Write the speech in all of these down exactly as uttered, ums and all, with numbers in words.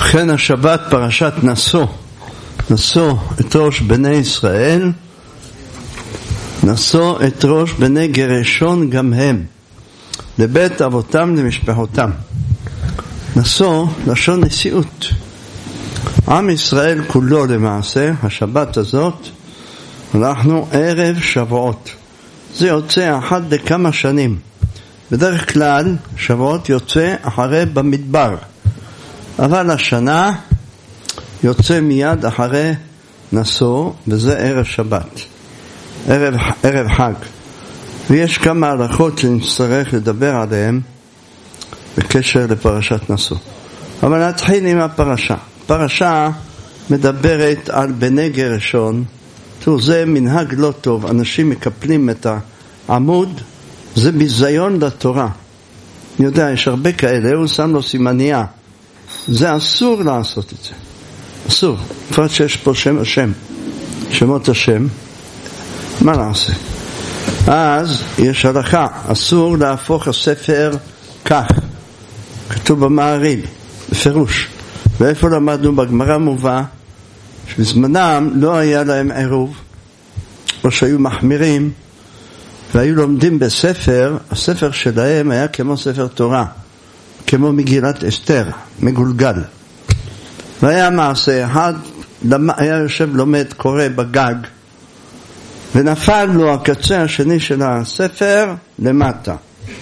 ובכן השבת פרשת נשוא, נשוא את ראש בני ישראל, נשוא את ראש בני גרשון גם הם, לבית אבותם למשפחותם. נשוא לשון נשיאות. עם ישראל כולו למעשה, השבת הזאת, אנחנו ערב שבועות. זה יוצא אחת לכמה שנים. בדרך כלל שבועות יוצא אחרי במדבר. אבל השנה יוצא מיד אחרי נשוא, וזה ערב שבת. ערב, ערב חג. ויש כמה הלכות שנצטרך לדבר עליהן בקשר לפרשת נשוא. אבל נתחיל עם הפרשה. פרשה מדברת על בני גרשון. תראו, זה מנהג לא טוב. אנשים מקפלים את העמוד, זה ביזיון לתורה. אני יודע, יש הרבה כאלה, הוא שם לו סימניה. זה אסור לעשות את זה. אסור. בפרט שיש פה שם השם, שמות השם, מה נעשה? אז יש הלכה, אסור להפוך הספר כך. כתוב במעריל, בפירוש. ואיפה למדנו? בגמרא מובא שבזמנם לא היה להם עירוב, או שהיו מחמירים, והיו לומדים בספר, הספר שלהם היה כמו ספר תורה, כמו מגילת אסתר, מגולגל. והיה מעשה אחד, היה יושב לומד קורא בגג, ונפל לו הקצה השני של הספר למטה,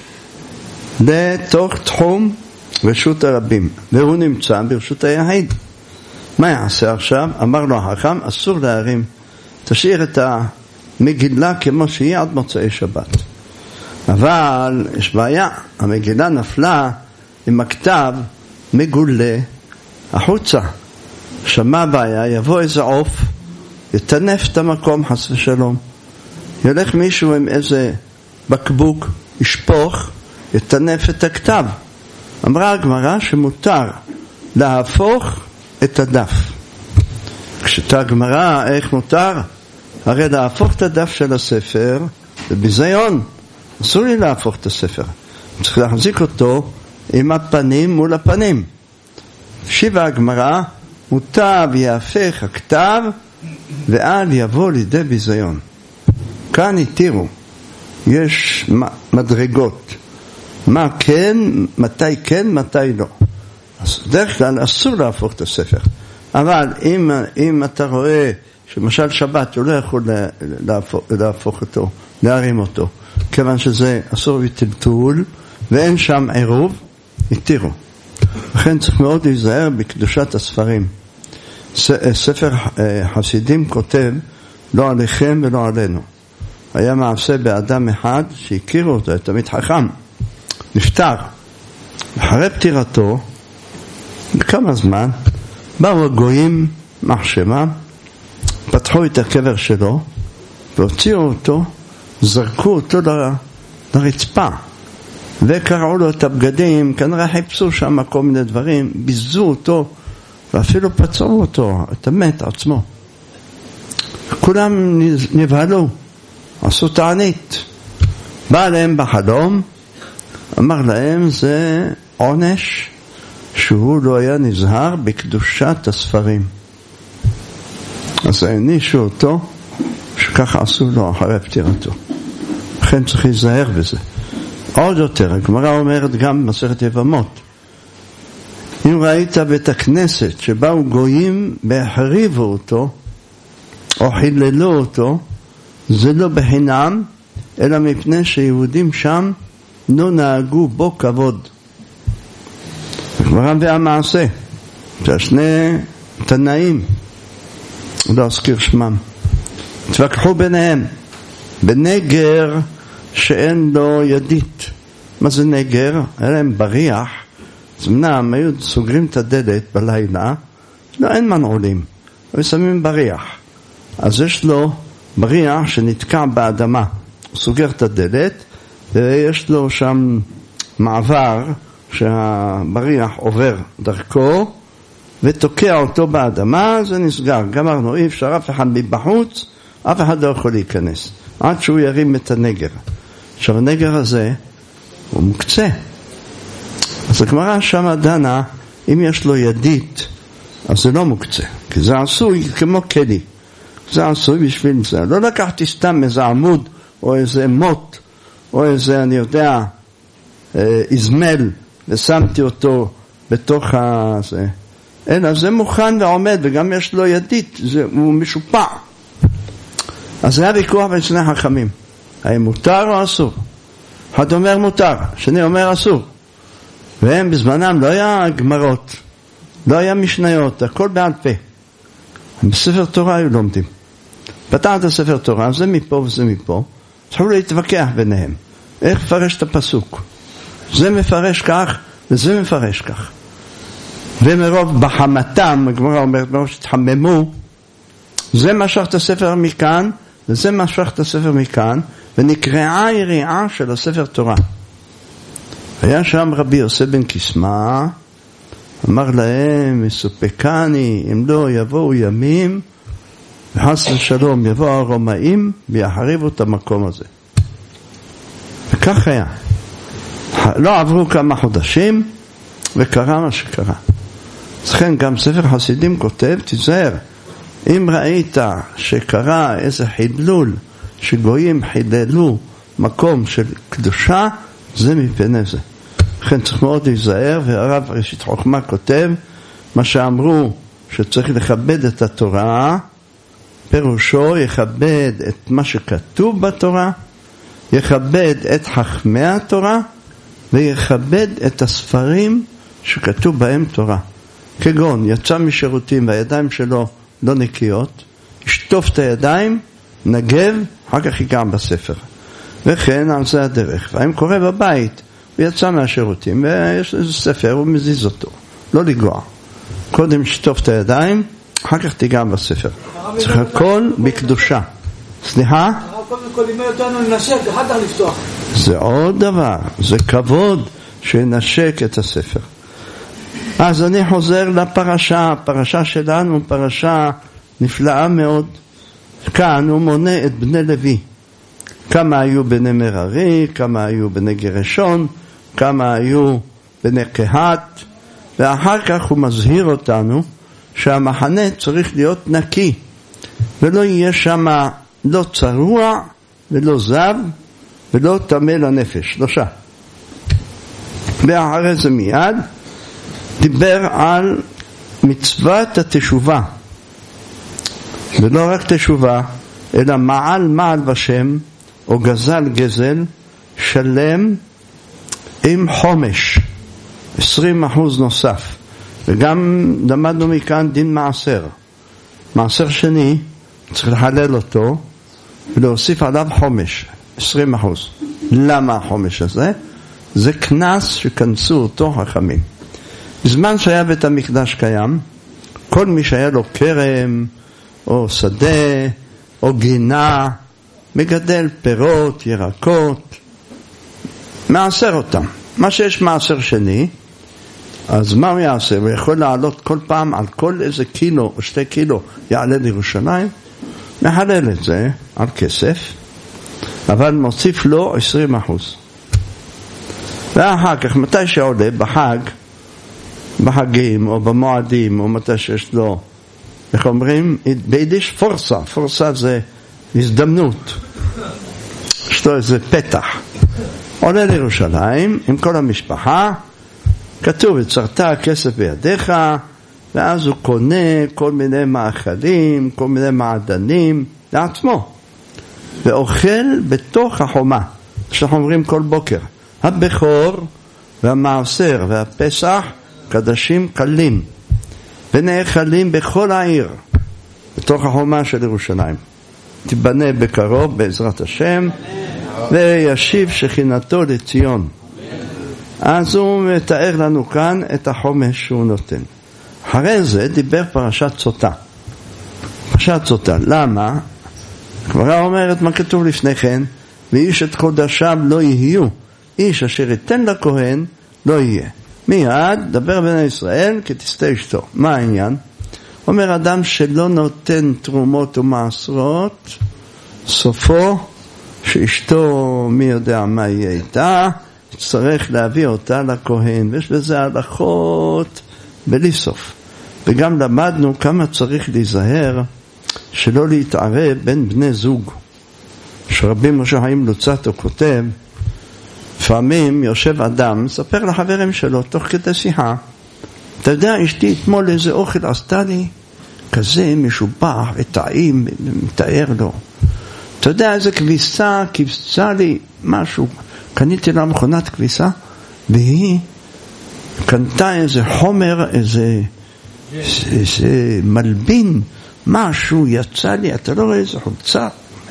לתוך תחום רשות הרבים, והוא נמצא ברשות היחיד. מה יעשה עכשיו? אמר לו החכם, אסור להרים, תשאיר את המגילה כמו שהיא עד מוצאי שבת. אבל יש בעיה, המגילה נפלה עם הכתב מגולה החוצה. שמה הבעיה? יבוא איזה עוף, יטנף את המקום חס ושלום. ילך מישהו עם איזה בקבוק, ישפוך, יטנף את הכתב. אמרה הגמרא שמותר להפוך את הדף. כשאתה הגמרא, איך מותר? הרי להפוך את הדף של הספר זה ביזיון. אסור לי להפוך את הספר. צריך להחזיק אותו עם הפנים מול הפנים. שיבה הגמרא, מוטב יהפך הכתב ואל יבוא לידי ביזיון. כאן התירו, יש מדרגות. מה כן, מתי כן, מתי לא. אז דרך כלל אסור להפוך את הספר. אבל אם, אם אתה רואה שמשל שבת הוא לא יכול להפוך, להפוך אותו, להרים אותו, כיוון שזה אסור וטלטול ואין שם עירוב, התירו. לכן צריך מאוד להיזהר בקדושת הספרים. ספר חסידים כותב, לא עליכם ולא עלינו. היה מעשה באדם אחד שהכירו אותו, תמיד חכם, נפטר. אחרי פטירתו, בכמה זמן, באו הגויים מחשבה, פתחו את הקבר שלו, והוציאו אותו, זרקו אותו ל... לרצפה, וקראו לו את הבגדים, כנראה חיפשו שם כל מיני דברים, ביזו אותו, ואפילו פצעו אותו, את המת עצמו. כולם נבהלו, עשו תענית. בא להם בחלום, אמר להם זה עונש שהוא לא היה נזהר בקדושת הספרים. אז הענישו אותו שככה עשו לו אחרי פטירתו. לכן צריך להיזהר בזה. עוד יותר, הגמרא אומרת גם במסכת יבמות, אם ראית בית הכנסת שבאו גויים והחריבו אותו או חיללו אותו, זה לא בחינם, אלא מפני שיהודים שם לא נהגו בו כבוד. הגמרא והמעשה, שהשני תנאים, לא אזכיר שמם, התווכחו ביניהם, בנגר שאין לו ידית. מה זה נגר? היה להם בריח, זמנם היו סוגרים את הדלת בלילה, לא, אין מנעולים, ושמים בריח. אז יש לו בריח שנתקע באדמה, הוא סוגר את הדלת, ויש לו שם מעבר שהבריח עובר דרכו, ותוקע אותו באדמה, זה נסגר. גמרנו, אי אפשר, אף אחד מבחוץ, אף אחד לא יכול להיכנס, עד שהוא ירים את הנגר. עכשיו הנגר הזה הוא מוקצה, אז הגמרא שמה דנה, אם יש לו ידית אז זה לא מוקצה, כי זה עשוי כמו כלי. זה עשוי בשביל זה. לא לקחתי סתם איזה עמוד, או איזה מוט, או איזה, אני יודע, איזמל, ושמתי אותו בתוך הזה. אלא זה מוכן ועומד, וגם יש לו ידית, זה, הוא משופע. אז זה היה ויכוח בין שני חכמים. האם מותר או אסור? אחד אומר מותר, שני אומר אסור. והם בזמנם לא היה גמרות, לא היה משניות, הכל בעל פה. בספר תורה היו לומדים. פתחת הספר תורה, זה מפה וזה מפה, צריכו להתווכח ביניהם. איך לפרש את הפסוק? זה מפרש כך וזה מפרש כך. ומרוב בחמתם, הגמרא אומרת, מרוב שתחממו, זה משך את הספר מכאן, וזה משך את הספר מכאן, ונקראה יריעה של הספר תורה. היה שם רבי יוסף בן קסמה, אמר להם, מסופקני, אם לא יבואו ימים, וחס ושלום יבואו הרומאים, ויחריבו את המקום הזה. וכך היה. לא עברו כמה חודשים, וקרה מה שקרה. אז כן, גם ספר חסידים כותב, תיזהר, אם ראית שקרה איזה חילול, שגויים חיללו מקום של קדושה, זה מפני זה. לכן צריך מאוד להיזהר, והרב ראשית חוכמה כותב, מה שאמרו שצריך לכבד את התורה, פירושו יכבד את מה שכתוב בתורה, יכבד את חכמי התורה, ויכבד את הספרים שכתוב בהם תורה. כגון, יצא משירותים והידיים שלו לא נקיות, ישטוף את הידיים, נגב, אחר כך ייגע בספר. וכן, על זה הדרך. והאם קורה בבית, הוא יצא מהשירותים, ויש איזה ספר, הוא מזיז אותו. לא לגוע. קודם שטוף את הידיים, אחר כך תיגע בספר. צריך הכל בקדושה. סליחה? קודם כל לימד אותנו לנשק, אחר כך לפתוח. זה עוד דבר, זה כבוד שנשק את הספר. אז אני חוזר לפרשה, הפרשה שלנו, פרשה נפלאה מאוד. כאן הוא מונה את בני לוי. כמה היו בני מררי, כמה היו בני גרשון, כמה היו בני קהת, ואחר כך הוא מזהיר אותנו שהמחנה צריך להיות נקי, ולא יהיה שם לא צרוע ולא זב ולא טמא לנפש, שלושה. ואחרי זה מיד דיבר על מצוות התשובה, ולא רק תשובה, אלא מעל מעל בשם, או גזל גזל, שלם עם חומש, עשרים אחוז נוסף. וגם למדנו מכאן דין מעשר. מעשר שני, צריך לחלל אותו, ולהוסיף עליו חומש, עשרים אחוז. למה החומש הזה? זה כנס שכנסו אותו חכמים. בזמן שהיה בית המקדש קיים, כל מי שהיה לו כרם, או שדה, או גינה, מגדל פירות, ירקות, מעשר אותם. מה שיש מעשר שני, אז מה הוא יעשה? הוא יכול לעלות כל פעם על כל איזה קילו או שתי קילו יעלה לירושלים, מחלל את זה על כסף, אבל מוסיף לו עשרים אחוז. ואחר כך, מתי שעולה בחג, בחגים או במועדים, או מתי שיש לו, איך אומרים? ביידיש פורסה, פורסה זה הזדמנות, יש לו איזה פתח. עולה לירושלים עם כל המשפחה, כתוב, וצרת הכסף בידיך, ואז הוא קונה כל מיני מאכלים, כל מיני מעדנים לעצמו, ואוכל בתוך החומה, שאנחנו אומרים כל בוקר, הבכור והמעשר והפסח קדשים קלים, ונאכלים בכל העיר, בתוך החומה של ירושלים. תיבנה בקרוב בעזרת השם, וישיב שכינתו לציון. אז הוא מתאר לנו כאן את החומש שהוא נותן. אחרי זה דיבר פרשת סוטה. פרשת סוטה, למה? כבר אומרת מה כתוב לפני כן, ואיש את קודשיו לא יהיו, איש אשר ייתן לכהן לא יהיה. מיד דבר בני ישראל כי תסתה אשתו. מה העניין? אומר אדם שלא נותן תרומות ומעשרות, סופו שאשתו מי יודע מה יהיה איתה, צריך להביא אותה לכהן, ויש בזה הלכות בלי סוף. וגם למדנו כמה צריך להיזהר שלא להתערב בין בני זוג. שרבי משה חיים לוצאטו כותב, לפעמים יושב אדם, מספר לחברים שלו תוך כדי שיחה, אתה יודע, אשתי אתמול איזה אוכל עשתה לי, כזה משובח וטעים, מתאר לו. אתה יודע, איזה כביסה, כבשה לי משהו. קניתי לה מכונת כביסה, והיא קנתה איזה חומר, איזה, איזה מלבין, משהו יצא לי, אתה לא רואה איזה חולצה?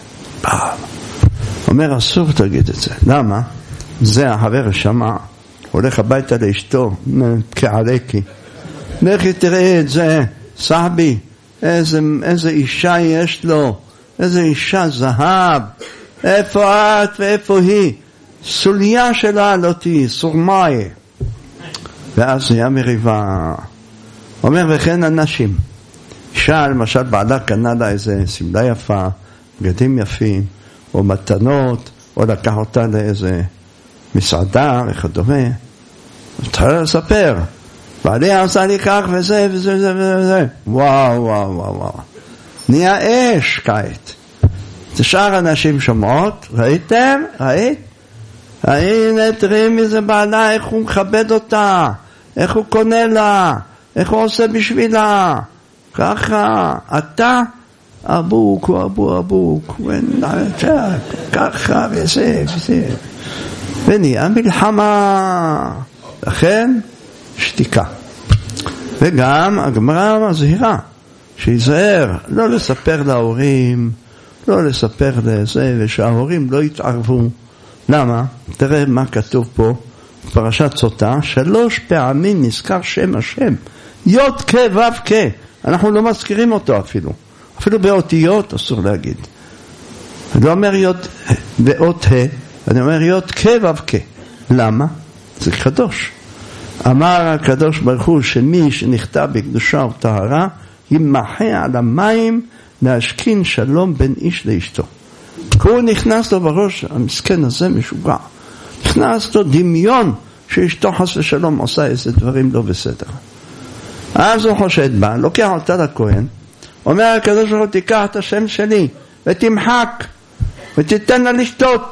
אומר, אסור תגיד את זה. למה? זה החבר שמע, הולך הביתה לאשתו, כעלקי. לכי תראה את זה, סחבי, איזה, איזה אישה יש לו, איזה אישה זהב, איפה את ואיפה היא, סוליה שלה לא תהי, סורמאי. ואז נהיה מריבה. אומר, וכן אנשים, אישה למשל בעלה קנה לה איזה סמלה יפה, בגדים יפים, או מתנות, או לקח אותה לאיזה מסעדה וכדומה, התחילה לספר, בעלי עשה לי כך וזה וזה וזה וזה, וואו וואו וואו וואו, נהיה אש כעת. תשאר אנשים שומעות, ראיתם? ראית? הנה תראי מי זה בעלה, איך הוא מכבד אותה, איך הוא קונה לה, איך הוא עושה בשבילה, ככה, אתה אבוק ואבו אבוק ככה וזה וזה, ונהיה מלחמה. לכן שתיקה. וגם הגמרא מזהירה שיזהר לא לספר להורים, לא לספר לזה, ושההורים לא יתערבו. למה? תראה מה כתוב פה פרשת סוטה, שלוש פעמים נזכר שם השם, יוד כ' ו' כ'. אנחנו לא מזכירים אותו אפילו, אפילו באותיות אסור להגיד. אני לא אומר יוד ואות ה', אני אומר יוד כ' ו' כ'. למה? זה קדוש. אמר הקדוש ברוך הוא שמי שנכתב בקדושה וטהרה ימחה על המים להשכין שלום בין איש לאשתו. הוא נכנס לו בראש, המסכן הזה משוגע, נכנס לו דמיון שאשתו חס ושלום עושה איזה דברים לא בסדר. אז הוא חושד בה, לוקח אותה לכהן, אומר הקדוש ברוך הוא תיקח את השם שלי ותמחק ותיתן לה לשתות.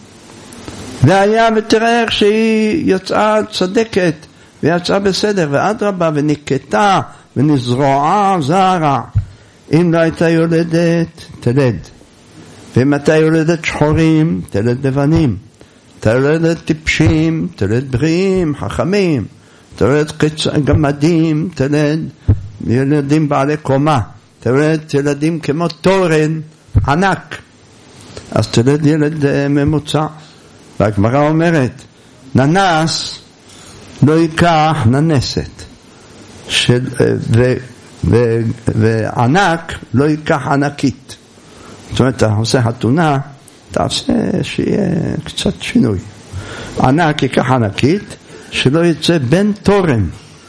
והיה ותראה איך שהיא יצאה צדקת ויצאה בסדר, ואדרבה ונקטה ונזרוע זרע. אם לא הייתה יולדת תלד, ואם הייתה יולדת שחורים תלד לבנים, תלד טיפשים תלד בריאים חכמים, תלד גמדים, תלד ילדים בעלי קומה, תלד ילדים כמו תורן ענק, אז תלד ילד ממוצע. והגמרא אומרת ננס לא ייקח ננסת של, ו, ו, וענק לא ייקח ענקית. זאת אומרת, אתה עושה חתונה, תעשה שיהיה קצת שינוי. ענק ייקח ענקית, שלא יצא בן תורן.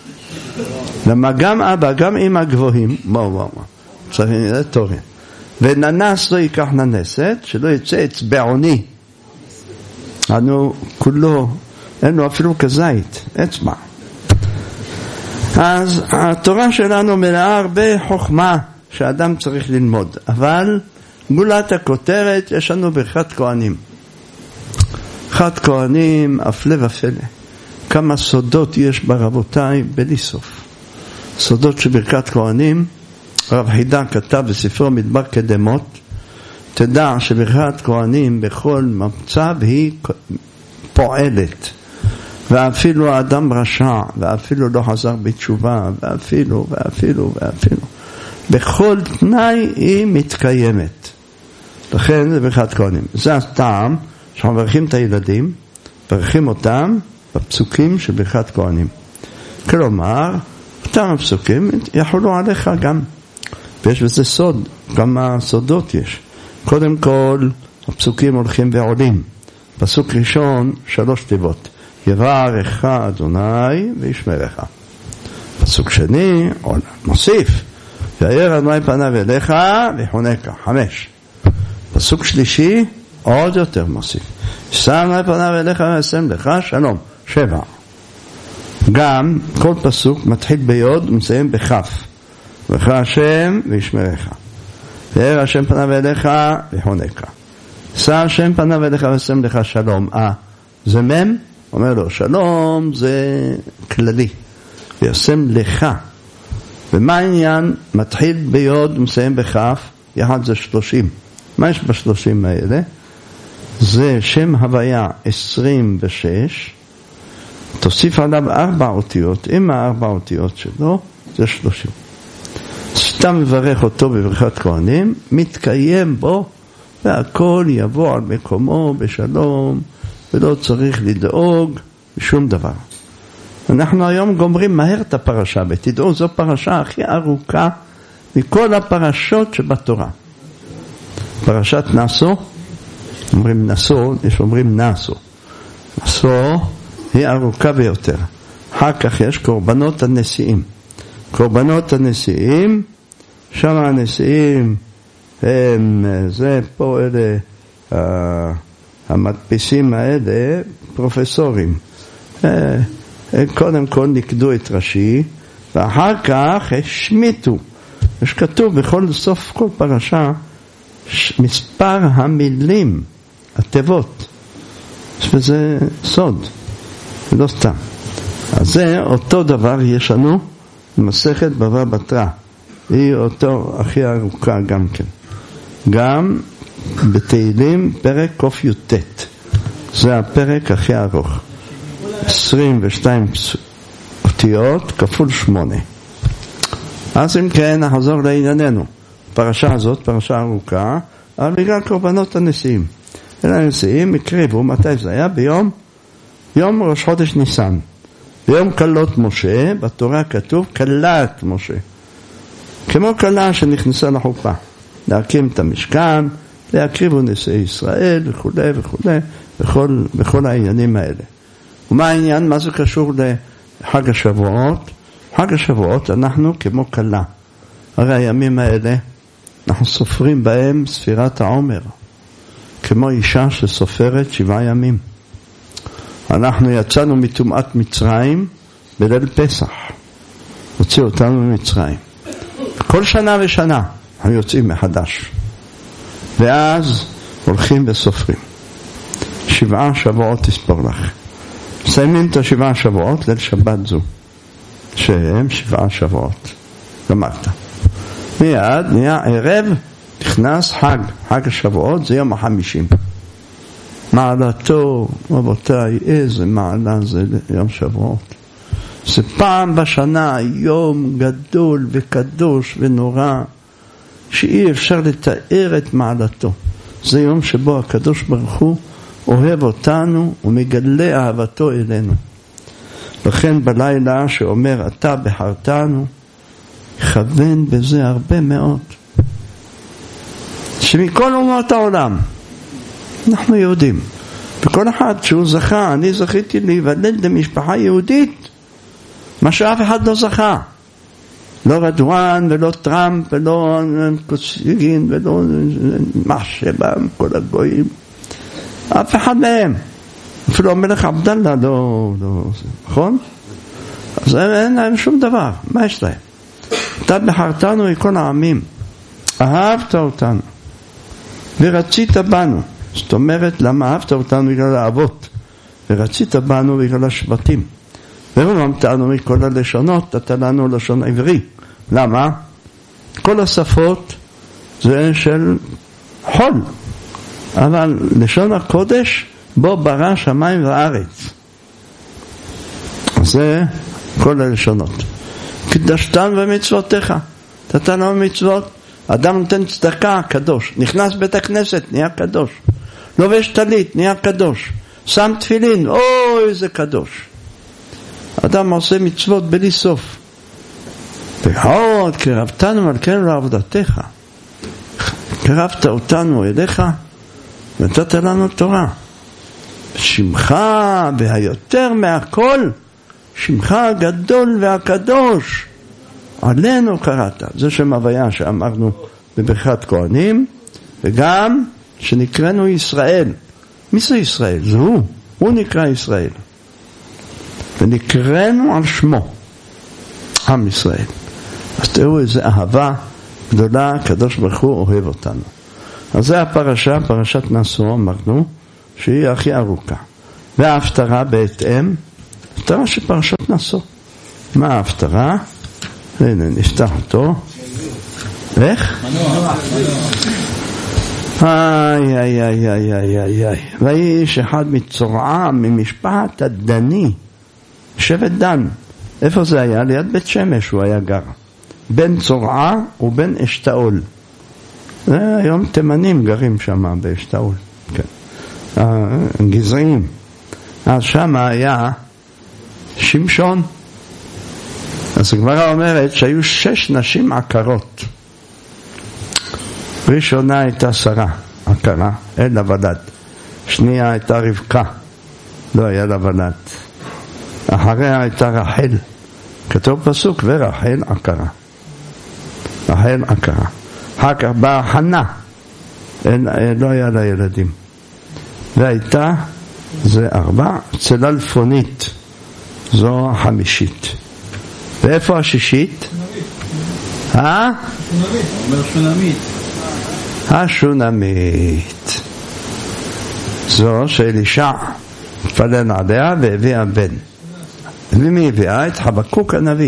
למה גם אבא, גם אמא גבוהים, וואו וואו וואו, צריך להיות תורן. וננס לא ייקח ננסת, שלא יצא אצבעוני. אנו כולו, אין לו אפילו כזית, אצבע. אז התורה שלנו מלאה הרבה חוכמה שאדם צריך ללמוד, אבל גולת הכותרת, יש לנו ברכת כהנים. ברכת כהנים, הפלא ופלא. כמה סודות יש ברבותיי בלי סוף. סודות של ברכת כהנים, רב חידה כתב בספרו מדבר קדמות, תדע שברכת כהנים בכל מצב היא פועלת. ואפילו האדם רשע, ואפילו לא חזר בתשובה, ואפילו, ואפילו, ואפילו. בכל תנאי היא מתקיימת. לכן זה ברכת כהנים. זה הטעם שאנחנו מברכים את הילדים, מברכים אותם בפסוקים של ברכת כהנים. כלומר, אותם הפסוקים יחולו עליך גם. ויש בזה סוד, כמה סודות יש. קודם כל, הפסוקים הולכים ועולים. פסוק ראשון, שלוש תיבות. יברך אדוני וישמרך. פסוק שני, מוסיף. ויאר אדוני פניו אליך ויחונקה. חמש. פסוק שלישי, עוד יותר מוסיף. שם אדוני פניו אליך וישם לך שלום. שבע. גם כל פסוק מתחיל ביוד ומסיים בכף. וברך השם וישמרך. יאר השם פניו אליך ויחונקה. שא השם פניו אליך וישם לך שלום. אה, זה מם? אומר לו, שלום זה כללי. וישם לך. ומה העניין? מתחיל ביוד ומסיים בכף. יחד זה שלושים. מה יש בשלושים האלה? זה שם הוויה עשרים ושש. תוסיף עליו ארבע אותיות. עם הארבע אותיות שלו זה שלושים. סתם מברך אותו בברכת כהנים, מתקיים בו, והכל יבוא על מקומו בשלום, ולא צריך לדאוג בשום דבר. אנחנו היום גומרים מהר את הפרשה, ותדעו, זו פרשה הכי ארוכה מכל הפרשות שבתורה. פרשת נשוא, אומרים נשוא, יש אומרים נשוא. נשוא היא ארוכה ביותר. אחר כך יש קורבנות הנשיאים. קורבנות הנשיאים, שם הנשיאים הם, זה פה אלה, uh, המדפיסים האלה, פרופסורים. Uh, קודם כל נקדו את ראשי, ואחר כך השמיטו. יש כתוב בכל סוף כל פרשה, מספר המילים, התיבות. וזה סוד, לא סתם. אז זה אותו דבר יש לנו, מסכת בבא בתרא, היא אותו הכי ארוכה גם כן. גם בתהילים פרק קוף י"ט, זה הפרק הכי ארוך. עשרים ושתיים אותיות כפול שמונה. אז אם כן נחזור לענייננו. פרשה הזאת, פרשה ארוכה, אבל בגלל קורבנות הנשיאים. אלה הנשיאים הקריבו, מתי זה היה? ביום, יום ראש חודש ניסן. ביום קלות משה, בתורה כתוב קלת משה. כמו קלה שנכנסה לחופה. להקים את המשכן, להקריבו נשיאי ישראל וכו' וכו', בכל, בכל העניינים האלה. ומה העניין? מה זה קשור לחג השבועות? חג השבועות אנחנו כמו קלה. הרי הימים האלה, אנחנו סופרים בהם ספירת העומר. כמו אישה שסופרת שבעה ימים. אנחנו יצאנו מטומאת מצרים בליל פסח. הוציאו אותנו ממצרים. כל שנה ושנה אנחנו יוצאים מחדש. ואז הולכים וסופרים. שבעה שבועות תספור לך. מסיימים את השבעה שבועות ליל שבת זו. שהם שבעה שבועות. גמרת. מיד, נהיה ערב, נכנס חג. חג השבועות זה יום החמישים. מעלתו, רבותיי, איזה מעלה זה יום שבועות. זה פעם בשנה יום גדול וקדוש ונורא, שאי אפשר לתאר את מעלתו. זה יום שבו הקדוש ברוך הוא אוהב אותנו ומגלה אהבתו אלינו. לכן בלילה שאומר אתה בחרתנו, יכוון בזה הרבה מאוד. שמכל אומות העולם, אנחנו יהודים. וכל אחד שהוא זכה, אני זכיתי להיוולד למשפחה יהודית, מה שאף אחד לא זכה. לא רדואן ולא טראמפ ולא קוסיגין ולא מחשבם, כל הגויים. אף אחד מהם. אפילו המלך עבדאללה לא, לא, נכון? אז אין להם שום דבר. מה יש להם? אתה בחרתנו מכל העמים. אהבת אותנו. ורצית בנו. זאת אומרת, למה אהבת אותנו? בגלל האבות. ורצית בנו בגלל השבטים. ורוממתנו מכל הלשונות, נתת לנו לשון עברי. למה? כל השפות זה של חול. אבל לשון הקודש בו ברא שמיים וארץ. זה כל הלשונות. קדשתן במצוותיך. נתת לנו מצוות. אדם נותן צדקה, קדוש. נכנס בית הכנסת, נהיה קדוש. לובש טלית, נהיה קדוש. שם תפילין, אוי, זה קדוש. אדם עושה מצוות בלי סוף. ועוד, קרבתנו מלכנו לעבודתך. קרבת אותנו אליך, נתת לנו תורה. שמך והיותר מהכל, שמך הגדול והקדוש. עלינו קראת. זה שם הוויה שאמרנו בברכת כהנים, וגם שנקראנו ישראל. מי זה ישראל? זה הוא. הוא נקרא ישראל. ונקראנו על שמו, עם ישראל. אז תראו איזה אהבה גדולה, הקדוש ברוך הוא אוהב אותנו. אז זה הפרשה, פרשת נשוא, אמרנו, שהיא הכי ארוכה. וההפטרה בהתאם, הפטרה של פרשת נשוא. מה ההפטרה? הנה, נפתח אותו. איך? איי, איי, איי, איי, איי, איי. ויהי איש אחד מצורעה, ממשפחת הדני, שבט דן. איפה זה היה? ליד בית שמש הוא היה גר. בן צורעה ובן אשתאול. היום תימנים גרים שם באשתאול. כן. גזעים. אז שם היה שמשון. אז הגמרא אומרת שהיו שש נשים עקרות. ראשונה הייתה שרה, עקרה, אין לה ולד. שנייה הייתה רבקה, לא היה לה ולד. אחריה הייתה רחל. כתוב פסוק, ורחל עקרה. רחל עקרה. אחר כך באה חנה, אין, לא היה לה ילדים. והייתה, זה ארבע, צללפונית, זו החמישית. ואיפה השישית? אה? אומר שונמית. השונמית. זו שאלישע התפלל עליה והביאה בן. ומי הביאה? את חבקוק הנביא.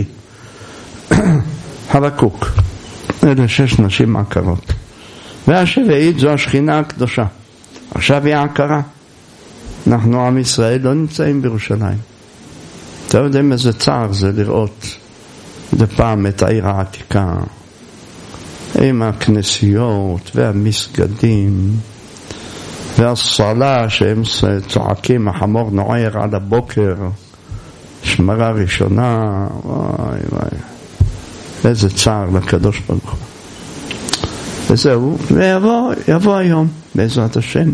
חבקוק. אלה שש נשים עקרות. והשביעית זו השכינה הקדושה. עכשיו היא עקרה. אנחנו עם ישראל לא נמצאים בירושלים. אתה יודעים איזה צער זה לראות זה פעם את העיר העתיקה עם הכנסיות והמסגדים והסלה שהם צועקים החמור נוער על הבוקר שמרה ראשונה. וואי וואי, איזה צער לקדוש ברוך הוא. וזהו, ויבוא יבוא היום בעזרת השם,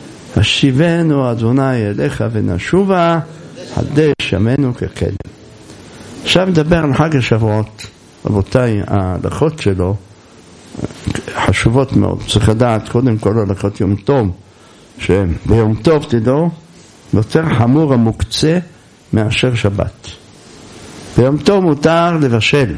השיבנו אדוני אליך ונשובה חדש ימינו כקדם. עכשיו נדבר על חג השבועות. רבותיי, ההלכות שלו חשובות מאוד. צריך לדעת קודם כל הלכות יום טוב, שביום טוב תדעו יותר חמור המוקצה מאשר שבת. ביום טוב מותר לבשל,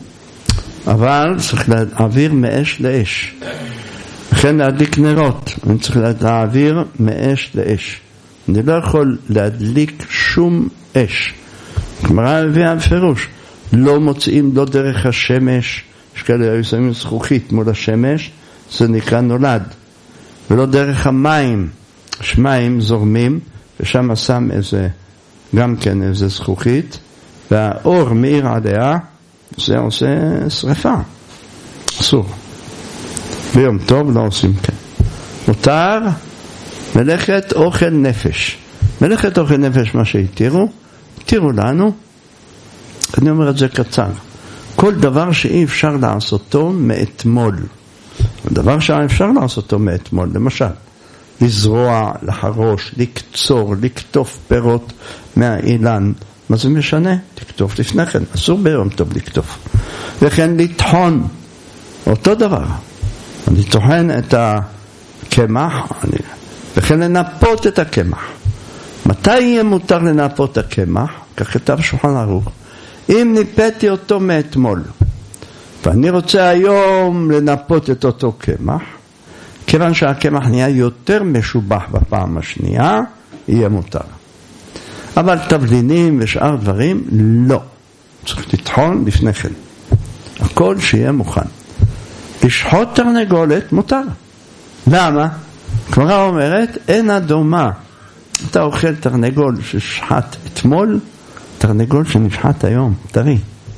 אבל צריך להעביר מאש לאש. לכן להדליק נרות, אני צריך להעביר מאש לאש. אני לא יכול להדליק שום אש. כלומר, הביאה בפירוש, לא מוצאים לא דרך השמש, יש כאלה היו שמים זכוכית מול השמש, זה נקרא נולד, ולא דרך המים, שמים זורמים, ושם שם איזה, גם כן איזה זכוכית, והאור מאיר עליה, זה עושה שריפה. אסור. ביום טוב לא עושים כן. מותר מלאכת אוכל נפש. מלאכת אוכל נפש מה שהתירו, התירו לנו, אני אומר את זה קצר, כל דבר שאי אפשר לעשותו מאתמול. דבר שאי אפשר לעשותו מאתמול, למשל, לזרוע, לחרוש, לקצור, לקטוף פירות מהאילן, מה זה משנה? לקטוף לפני כן, אסור ביום טוב לקטוף. וכן לטחון, אותו דבר. אני טוחן את הקמח, אני... וכן לנפות את הקמח. מתי יהיה מותר לנפות את הקמח? כך כתב שולחן ערוך. אם ניפתי אותו מאתמול, ואני רוצה היום לנפות את אותו קמח, כיוון שהקמח נהיה יותר משובח בפעם השנייה, יהיה מותר. אבל תבלינים ושאר דברים, לא. צריך לטחון לפני כן. הכל שיהיה מוכן. לשחוט תרנגולת מותר. למה? כלומר אומרת, אין הדומה. אתה אוכל תרנגול ששחט אתמול, תרנגול שנשחט היום, טרי.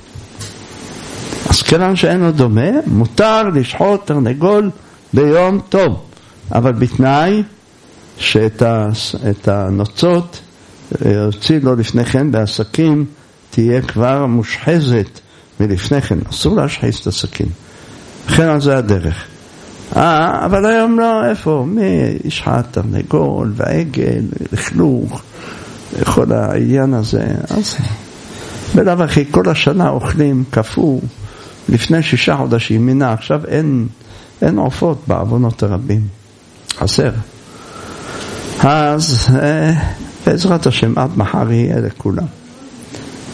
אז כיוון שאינו דומה, מותר לשחוט תרנגול ביום טוב. אבל בתנאי שאת הנוצות יוציא לו לפני כן בעסקים, תהיה כבר מושחזת מלפני כן. אסור להשחיז את הסכין. לכן על זה הדרך. אה, אבל היום לא, איפה? מי ישחט תרנגול והעגל, לכלוך, כל העניין הזה. אז בלב אחי, כל השנה אוכלים כפו, לפני שישה חודשים מינה, עכשיו אין, אין עופות בעוונות הרבים. חסר. אז אה, בעזרת השם עד מחר יהיה לכולם.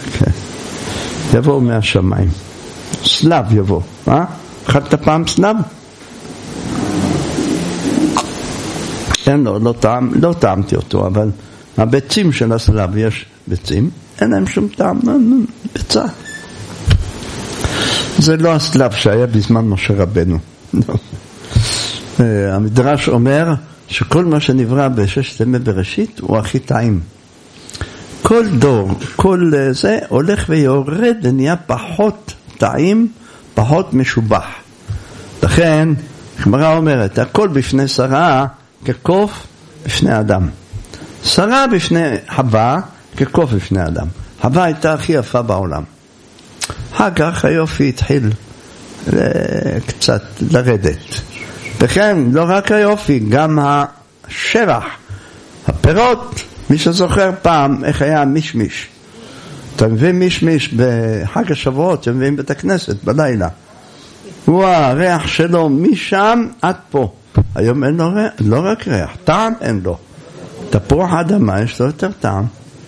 כן. יבוא מהשמיים. סלב יבוא. אה? אכלת פעם סלב? אין לו, לא, טעם, לא טעמתי אותו, אבל הביצים של הסלב, יש ביצים, אין להם שום טעם, ביצה. זה לא הסלב שהיה בזמן משה רבנו. המדרש אומר שכל מה שנברא בששת ימי בראשית הוא הכי טעים. כל דור, כל זה הולך ויורד ונהיה פחות טעים, פחות משובח. לכן, הגמרא אומרת, הכל בפני שרה כקוף בפני אדם. שרה בפני חווה כקוף בפני אדם. חווה הייתה הכי יפה בעולם. אחר כך היופי התחיל קצת לרדת. וכן, לא רק היופי, גם השבח, הפירות. מי שזוכר פעם איך היה מישמיש. אתה מבין מישמיש בחג השבועות, אתה מבין בית הכנסת בלילה. הוא הריח שלו משם עד פה. היום אין לו ריח, לא רק ריח, טעם אין לו. תפוח האדמה יש לו יותר טעם.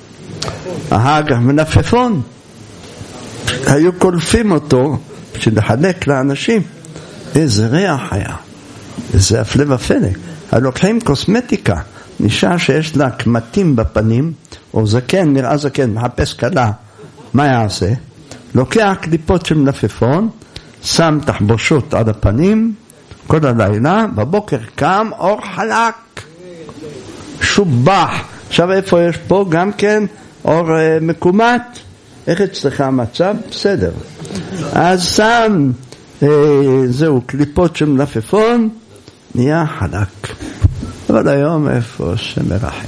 אחר כך מנפפון. היו קולפים אותו בשביל לחלק לאנשים. איזה ריח היה. איזה הפלא ופלא. הלוקחים קוסמטיקה. נשאר שיש לה קמטים בפנים, או זקן, נראה זקן, מחפש קלה, מה יעשה? לוקח קליפות של מלפפון, שם תחבושות על הפנים, כל הלילה, בבוקר קם, אור חלק, שובח. עכשיו איפה יש פה? גם כן אור אה, מקומט. איך אצלך המצב? בסדר. אז שם, אה, זהו, קליפות של מלפפון, נהיה חלק. אבל היום איפה שמרחם.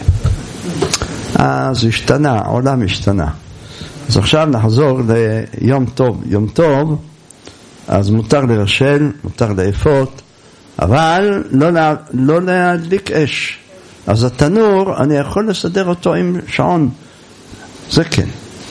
אז השתנה, העולם השתנה. אז עכשיו נחזור ליום טוב. יום טוב, אז מותר לרשל, מותר לאפות, אבל לא, לה, לא להדליק אש. אז התנור, אני יכול לסדר אותו עם שעון. זה כן.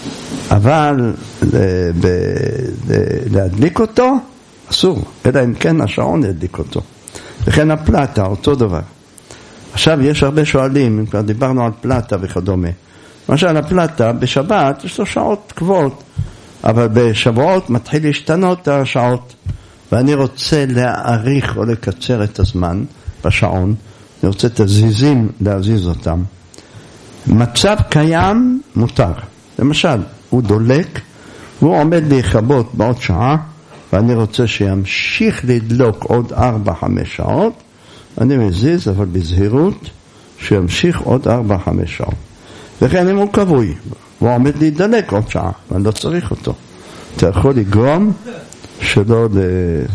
אבל ל, ב, ל, להדליק אותו, אסור. אלא אם כן השעון ידליק אותו. וכן הפלטה, אותו דבר. עכשיו יש הרבה שואלים, אם כבר דיברנו על פלטה וכדומה. למשל הפלטה בשבת יש לו שעות קבועות, אבל בשבועות מתחיל להשתנות השעות, ואני רוצה להאריך או לקצר את הזמן בשעון, אני רוצה את הזיזים להזיז אותם. מצב קיים מותר. למשל, הוא דולק, והוא עומד להיכבות בעוד שעה, ואני רוצה שימשיך לדלוק עוד ארבע חמש שעות, אני מזיז, אבל בזהירות, שימשיך עוד ארבע חמש שעות. וכן אם הוא קבוי, הוא עומד להידלק עוד שעה, ואני לא צריך אותו. אתה יכול לגרום שלא ל...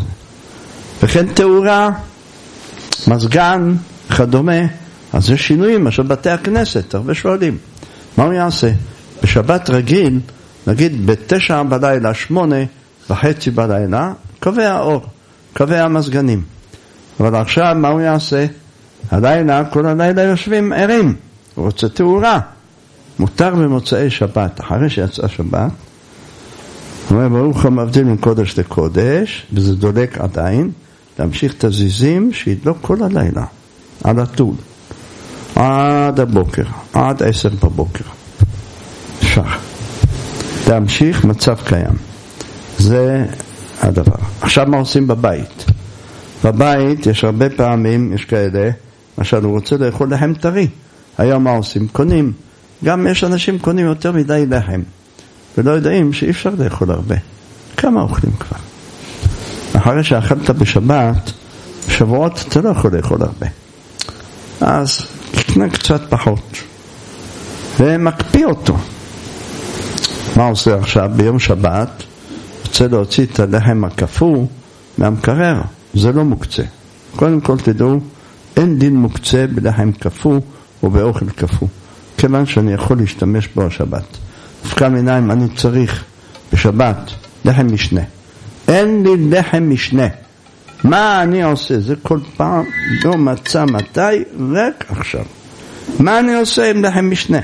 וכן תאורה, מזגן, כדומה, אז זה שינויים, עכשיו בתי הכנסת, הרבה שואלים. מה הוא יעשה? בשבת רגיל, נגיד בתשע בלילה, שמונה וחצי בלילה, קובע האור, קובע המזגנים. אבל עכשיו מה הוא יעשה? הלילה, כל הלילה יושבים ערים, הוא רוצה תאורה. מותר במוצאי שבת, אחרי שיצאה שבת, הוא אומר, ברוך המבדיל בין קודש לקודש, וזה דולק עדיין, להמשיך את הזיזים שידלוק כל הלילה, על הטול, עד הבוקר, עד עשר בבוקר. אפשר. להמשיך מצב קיים. זה הדבר. עכשיו מה עושים בבית? בבית יש הרבה פעמים, יש כאלה, למשל הוא רוצה לאכול לחם טרי. היום מה עושים? קונים. גם יש אנשים קונים יותר מדי לחם, ולא יודעים שאי אפשר לאכול הרבה. כמה אוכלים כבר? אחרי שאכלת בשבת, בשבועות אתה לא יכול לאכול הרבה. אז קנה קצת פחות. ומקפיא אותו. מה עושה עכשיו? ביום שבת, רוצה להוציא את הלחם הקפוא מהמקרר. זה לא מוקצה. קודם כל תדעו, אין דין מוקצה בלחם קפוא או באוכל קפוא. כיוון שאני יכול להשתמש בו השבת. דווקא מיניים אני צריך בשבת לחם משנה. אין לי לחם משנה. מה אני עושה? זה כל פעם לא מצא מתי, רק עכשיו. מה אני עושה עם לחם משנה?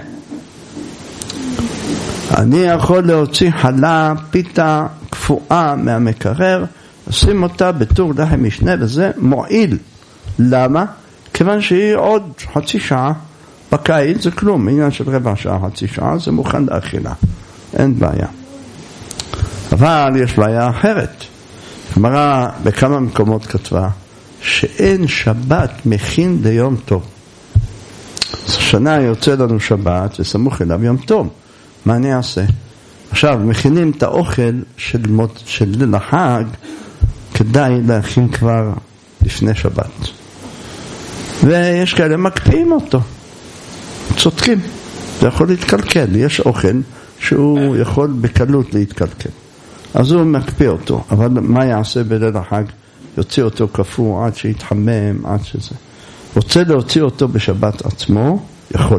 אני יכול להוציא חלה, פיתה, קפואה מהמקרר, לשים אותה בתור לחם משנה, וזה מועיל. למה? כיוון שהיא עוד חצי שעה, בקיץ זה כלום, עניין של רבע שעה, חצי שעה, זה מוכן לאכילה. אין בעיה. אבל יש בעיה אחרת. גמרא בכמה מקומות כתבה שאין שבת מכין ליום טוב. שנה יוצא לנו שבת וסמוך אליו יום טוב. מה אני אעשה? עכשיו, מכינים את האוכל של, של ליל החג, כדאי להכין כבר לפני שבת. ויש כאלה מקפיאים אותו. צודקים. זה יכול להתקלקל. יש אוכל שהוא יכול בקלות להתקלקל. אז הוא מקפיא אותו. אבל מה יעשה בליל החג? יוציא אותו קפוא עד שיתחמם, עד שזה. רוצה להוציא אותו בשבת עצמו, יכול.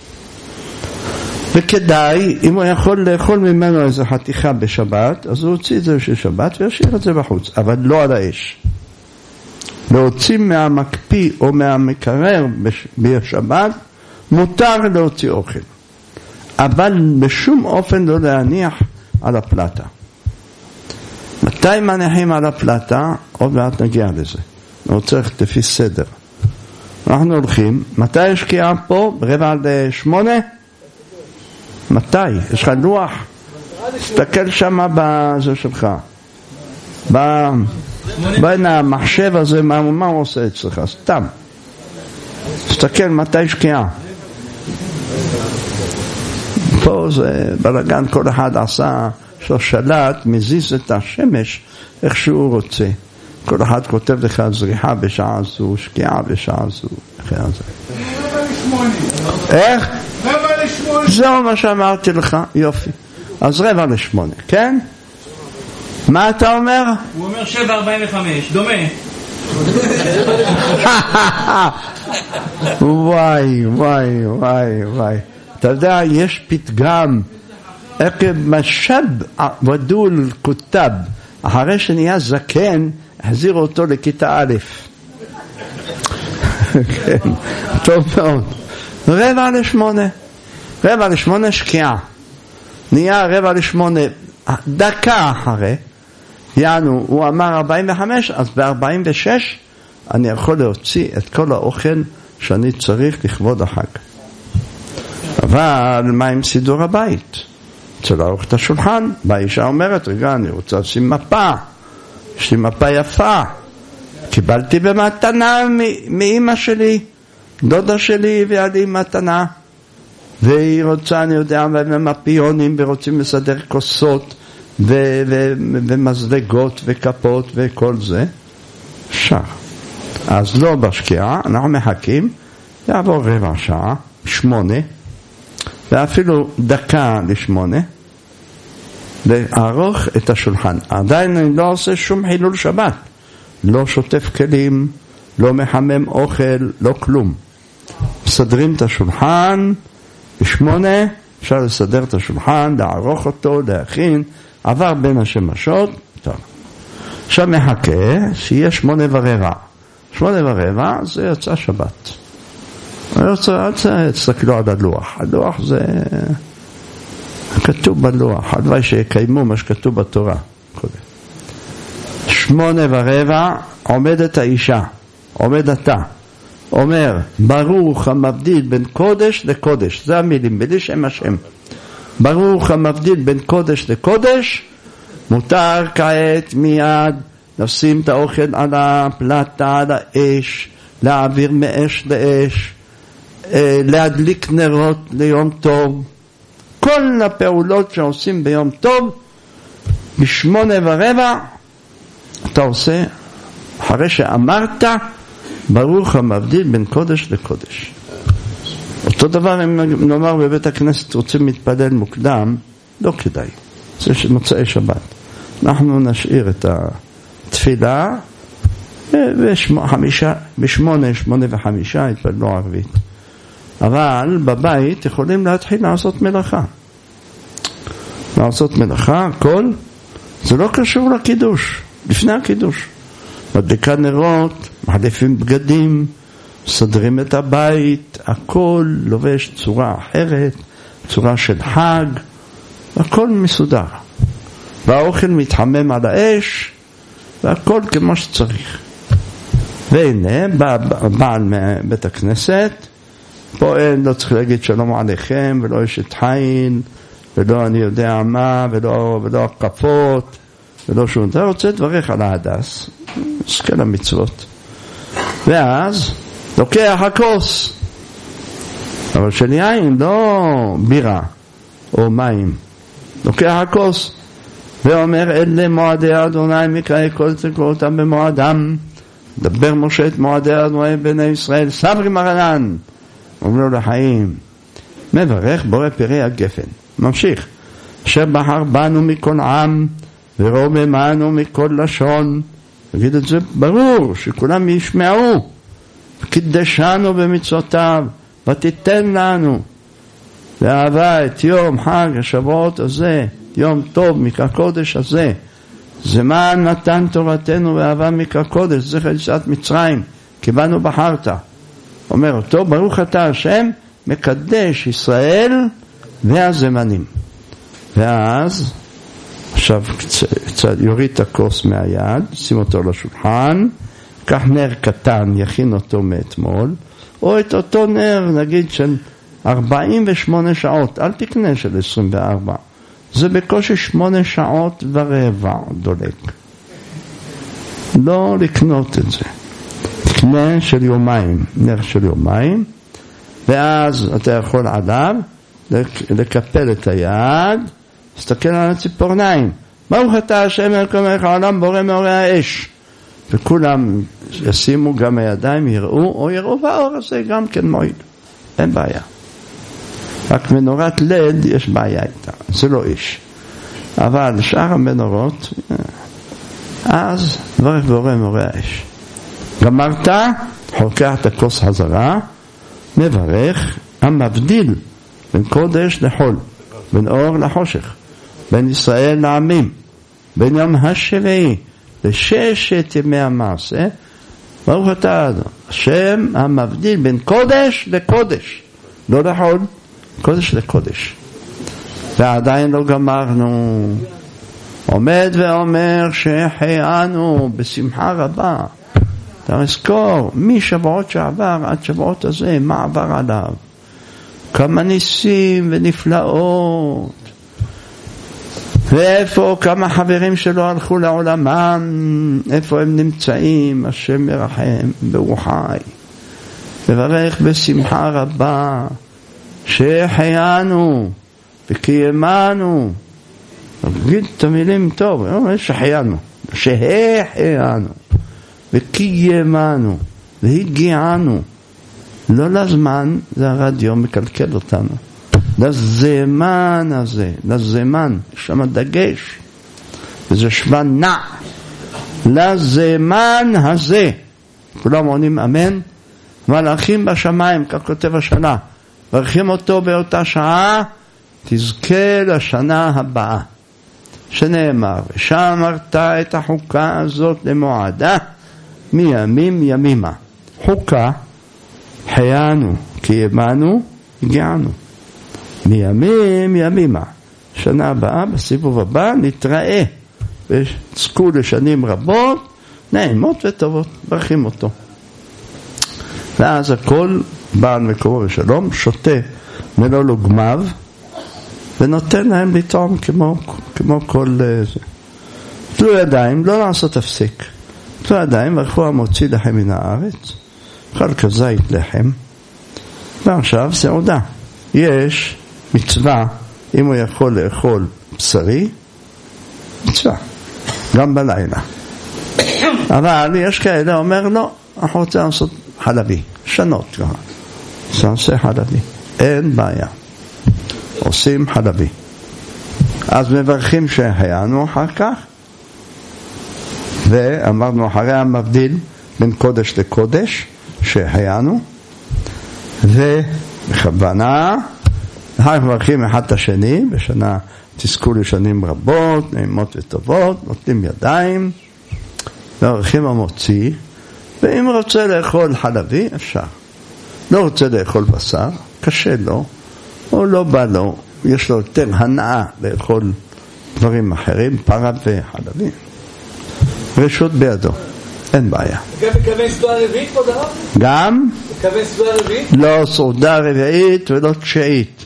וכדאי, אם הוא יכול לאכול ממנו איזו חתיכה בשבת, אז הוא הוציא את זה של שבת וישאיר את זה בחוץ, אבל לא על האש. להוציא מהמקפיא או מהמקרר בשבת, מותר להוציא אוכל. אבל בשום אופן לא להניח על הפלטה. מתי מניחים על הפלטה? עוד מעט נגיע לזה. אני רוצה ללכת לפי סדר. אנחנו הולכים, מתי השקיעה פה? ברבע על שמונה? מתי? יש לך לוח? תסתכל שמה בזה שלך. בין המחשב הזה, מה, מה הוא עושה אצלך? סתם. תסתכל מתי השקיעה. פה זה בלגן, כל אחד עשה שושלת, מזיז את השמש איך שהוא רוצה. כל אחד כותב לך זריחה בשעה זו, שקיעה בשעה זו. איך? רבע לשמונה. זהו מה שאמרתי לך, יופי. אז רבע לשמונה, כן? מה אתה אומר? הוא אומר שבע ארבעים וחמש, דומה. וואי, וואי, וואי, וואי. אתה יודע, יש פתגם, עקב משב ודול כותב, אחרי שנהיה זקן, החזיר אותו לכיתה א'. כן, טוב מאוד. רבע לשמונה. רבע לשמונה שקיעה. נהיה רבע לשמונה, דקה אחרי, יענו, הוא אמר ארבעים וחמש, אז ב-ארבעים ושש אני יכול להוציא את כל האוכל שאני צריך לכבוד החג. אבל מה עם סידור הבית? צריך לערוך את השולחן. באישה אומרת, רגע, אני רוצה לשים מפה. יש לי מפה יפה. קיבלתי במתנה מאמא שלי, דודה שלי הביאה לי מתנה. והיא רוצה, אני יודע, ומפיונים, ורוצים לסדר כוסות, ו- ו- ומזלגות, וכפות, וכל זה. אפשר. אז לא בשקיעה, אנחנו מחכים, יעבור רבע שעה, שמונה, ואפילו דקה לשמונה, לערוך את השולחן. עדיין אני לא עושה שום חילול שבת. לא שוטף כלים, לא מחמם אוכל, לא כלום. מסדרים את השולחן, בשמונה אפשר לסדר את השולחן, לערוך אותו, להכין, עבר בין השמשות, טוב. עכשיו מחכה שיהיה שמונה ורבע. שמונה ורבע זה יצא שבת. יצא, יצא, תסתכלו על הלוח. הלוח זה כתוב בלוח, הלוואי שיקיימו מה שכתוב בתורה. שמונה ורבע עומדת האישה, עומד אתה, אומר, ברוך המבדיל בין קודש לקודש, זה המילים, בלי שם השם. ברוך המבדיל בין קודש לקודש, מותר כעת מיד לשים את האוכל על הפלטה, על האש, להעביר מאש לאש, להדליק נרות ליום טוב. כל הפעולות שעושים ביום טוב, בשמונה ורבע, אתה עושה, אחרי שאמרת, ברוך המבדיל בין קודש לקודש. אותו דבר אם נאמר בבית הכנסת רוצים להתפלל מוקדם, לא כדאי. זה מוצאי שבת. אנחנו נשאיר את התפילה, ובשמונה, שמונה וחמישה התפללו ערבית. אבל בבית יכולים להתחיל לעשות מלאכה. לעשות מלאכה, הכל, זה לא קשור לקידוש, לפני הקידוש. מדליקה נרות, מחליפים בגדים, מסדרים את הבית, הכל לובש צורה אחרת, צורה של חג, הכל מסודר. והאוכל מתחמם על האש, והכל כמו שצריך. והנה, בעל מבית הכנסת, פה אין, לא צריך להגיד שלום עליכם, ולא יש את חיין, ולא אני יודע מה, ולא, ולא הקפות, ולא שום. אתה רוצה לברך על ההדס, סקל המצוות. ואז לוקח הכוס, אבל של יין, לא בירה או מים. לוקח הכוס ואומר, אלה מועדי אדוני מקראי כל צדקותם במועדם. דבר משה את מועדי אדוני בני ישראל, סברי מרנן, אומר לו לחיים. מברך בורא פרי הגפן. ממשיך. אשר בחר בנו מכל עם ורוממנו מכל לשון. נגיד את זה ברור, שכולם ישמעו. קידשנו במצוותיו ותיתן לנו ואהבה את יום חג השבועות הזה, יום טוב מקודש הזה, זמן נתן תורתנו ואהבה מקודש, זכר יציאת מצרים, כי בנו בחרת. אומר אותו, ברוך אתה השם מקדש ישראל והזמנים. ואז עכשיו קצת יוריד את הכוס מהיד, שים אותו לשולחן, קח נר קטן, יכין אותו מאתמול, או את אותו נר נגיד של ארבעים ושמונה שעות, אל תקנה של עשרים וארבע, זה בקושי שמונה שעות ורבע דולק. לא לקנות את זה, קנה של יומיים, נר של יומיים, ואז אתה יכול עליו לקפל את היד, תסתכל על הציפורניים, ברוך אתה השם אלוהינו מלך העולם בורא מאורי האש, וכולם ישימו גם הידיים, יראו, או יראו באור הזה גם כן מועיל, אין בעיה. רק מנורת לד יש בעיה איתה, זה לא איש. אבל שאר המנורות, אז ברך בורא מאורי האש. גמרת, חוקח את הכוס חזרה, מברך, המבדיל בין קודש לחול, בין אור לחושך, בין ישראל לעמים, בין יום השביעי לששת ימי המעשה, ברוך אתה השם המבדיל בין קודש לקודש, לא לחול, קודש לקודש. ועדיין לא גמרנו, עומד ואומר שהחיינו בשמחה רבה. אתה מזכור, משבועות שעבר עד שבועות הזה, מה עבר עליו? כמה ניסים ונפלאות, ואיפה כמה חברים שלו הלכו לעולמם, איפה הם נמצאים, השם מרחם ברוחי. לברך בשמחה רבה שהחיינו וקיימנו, נגיד את המילים טוב, שהחיינו, שהחיינו וקיימנו והגיענו, לא לזמן, זה הרדיו מקלקל אותנו, לזמן הזה, לזמן, שם הדגש, וזה שוון נע, לזמן הזה, כולם עונים אמן, מלאכים בשמיים, כך כותב השנה, ברכים אותו באותה שעה, תזכה לשנה הבאה, שנאמר, ושמרת את החוקה הזאת למועדה, מימים ימימה, חוקה, חיינו, קיימנו, הגיענו. מימים ימימה. שנה הבאה, בסיבוב הבא, נתראה. וצקו לשנים רבות, נעימות וטובות, ברכים אותו. ואז הכל, בעל מקורו ושלום, שותה מלוא לוגמיו, ונותן להם לטעום כמו, כמו כל זה. תלו ידיים, לא לעשות הפסיק. תלו ידיים, וערכו המוציא לחם מן הארץ. אכל כזית לחם, ועכשיו סעודה. יש מצווה, אם הוא יכול לאכול בשרי, מצווה, גם בלילה. אבל יש כאלה, אומר לא, אנחנו רוצים לעשות חלבי, שנות ככה. נעשה חלבי, אין בעיה. עושים חלבי. אז מברכים שהיינו אחר כך, ואמרנו אחרי המבדיל בין קודש לקודש, שהיינו, ובכוונה, אחר מברכים אחד את השני, בשנה תזכו לשנים רבות, נעימות וטובות, נותנים ידיים, מברכים המוציא, ואם רוצה לאכול חלבי, אפשר. לא רוצה לאכול בשר, קשה לו, או לא בא לו, יש לו יותר הנאה לאכול דברים אחרים, פרה וחלבי. רשות בידו. אין בעיה. גם מקווה סעודה רביעית פה דרב? גם? מקווה סעודה רביעית? לא סעודה רביעית ולא תשיעית.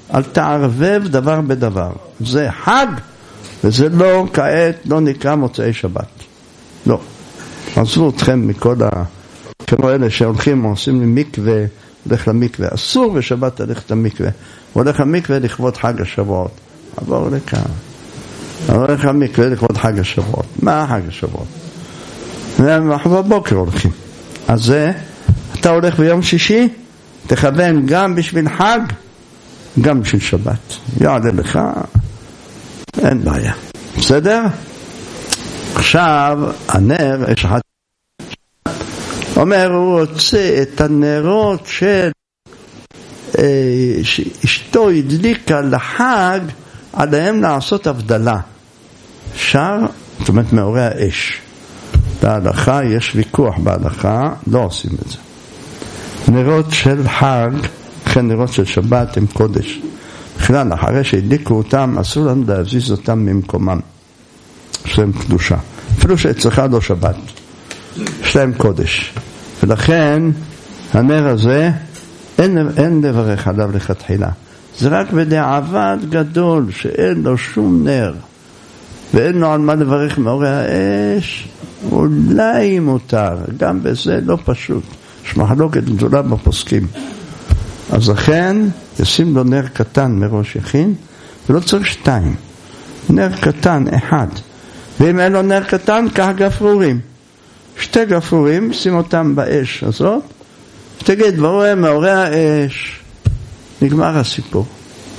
אל תערבב דבר בדבר. זה חג, וזה לא כעת, לא נקרא מוצאי שבת. לא. עזבו אתכם מכל ה... כמו אלה שהולכים, עושים לי מקווה, הולך למקווה. אסור בשבת הולך למקווה. הוא הולך למקווה לכבוד חג השבועות. עבור לכאן. הוא הולך למקווה לכבוד חג השבועות. מה חג השבועות? אנחנו בבוקר הולכים. אז זה, אתה הולך ביום שישי, תכוון גם בשביל חג, גם בשביל שבת. יעלה לך, אין בעיה. בסדר? עכשיו, הנר, יש אחד, אומר, הוא רוצה את הנרות של אה, שאשתו הדליקה לחג, עליהם לעשות הבדלה. אפשר, זאת אומרת, מאורי האש. בהלכה, יש ויכוח בהלכה, לא עושים את זה. נרות של חג, לכן נרות של שבת הם קודש. בכלל, אחרי שהדליקו אותם, אסור לנו להזיז אותם ממקומם. יש להם קדושה. אפילו שאצלך לא שבת. יש להם קודש. ולכן, הנר הזה, אין, אין לברך עליו לכתחילה. זה רק בדיעבד גדול, שאין לו שום נר. ואין לו על מה לברך מאורי האש, אולי מותר. גם בזה לא פשוט. יש מחלוקת גדולה בפוסקים. אז לכן, ישים לו נר קטן מראש יכין, ולא צריך שתיים. נר קטן, אחד. ואם אין לו נר קטן, כך גפרורים. שתי גפרורים, שים אותם באש הזאת, ותגיד, ברור, מאורי האש. נגמר הסיפור.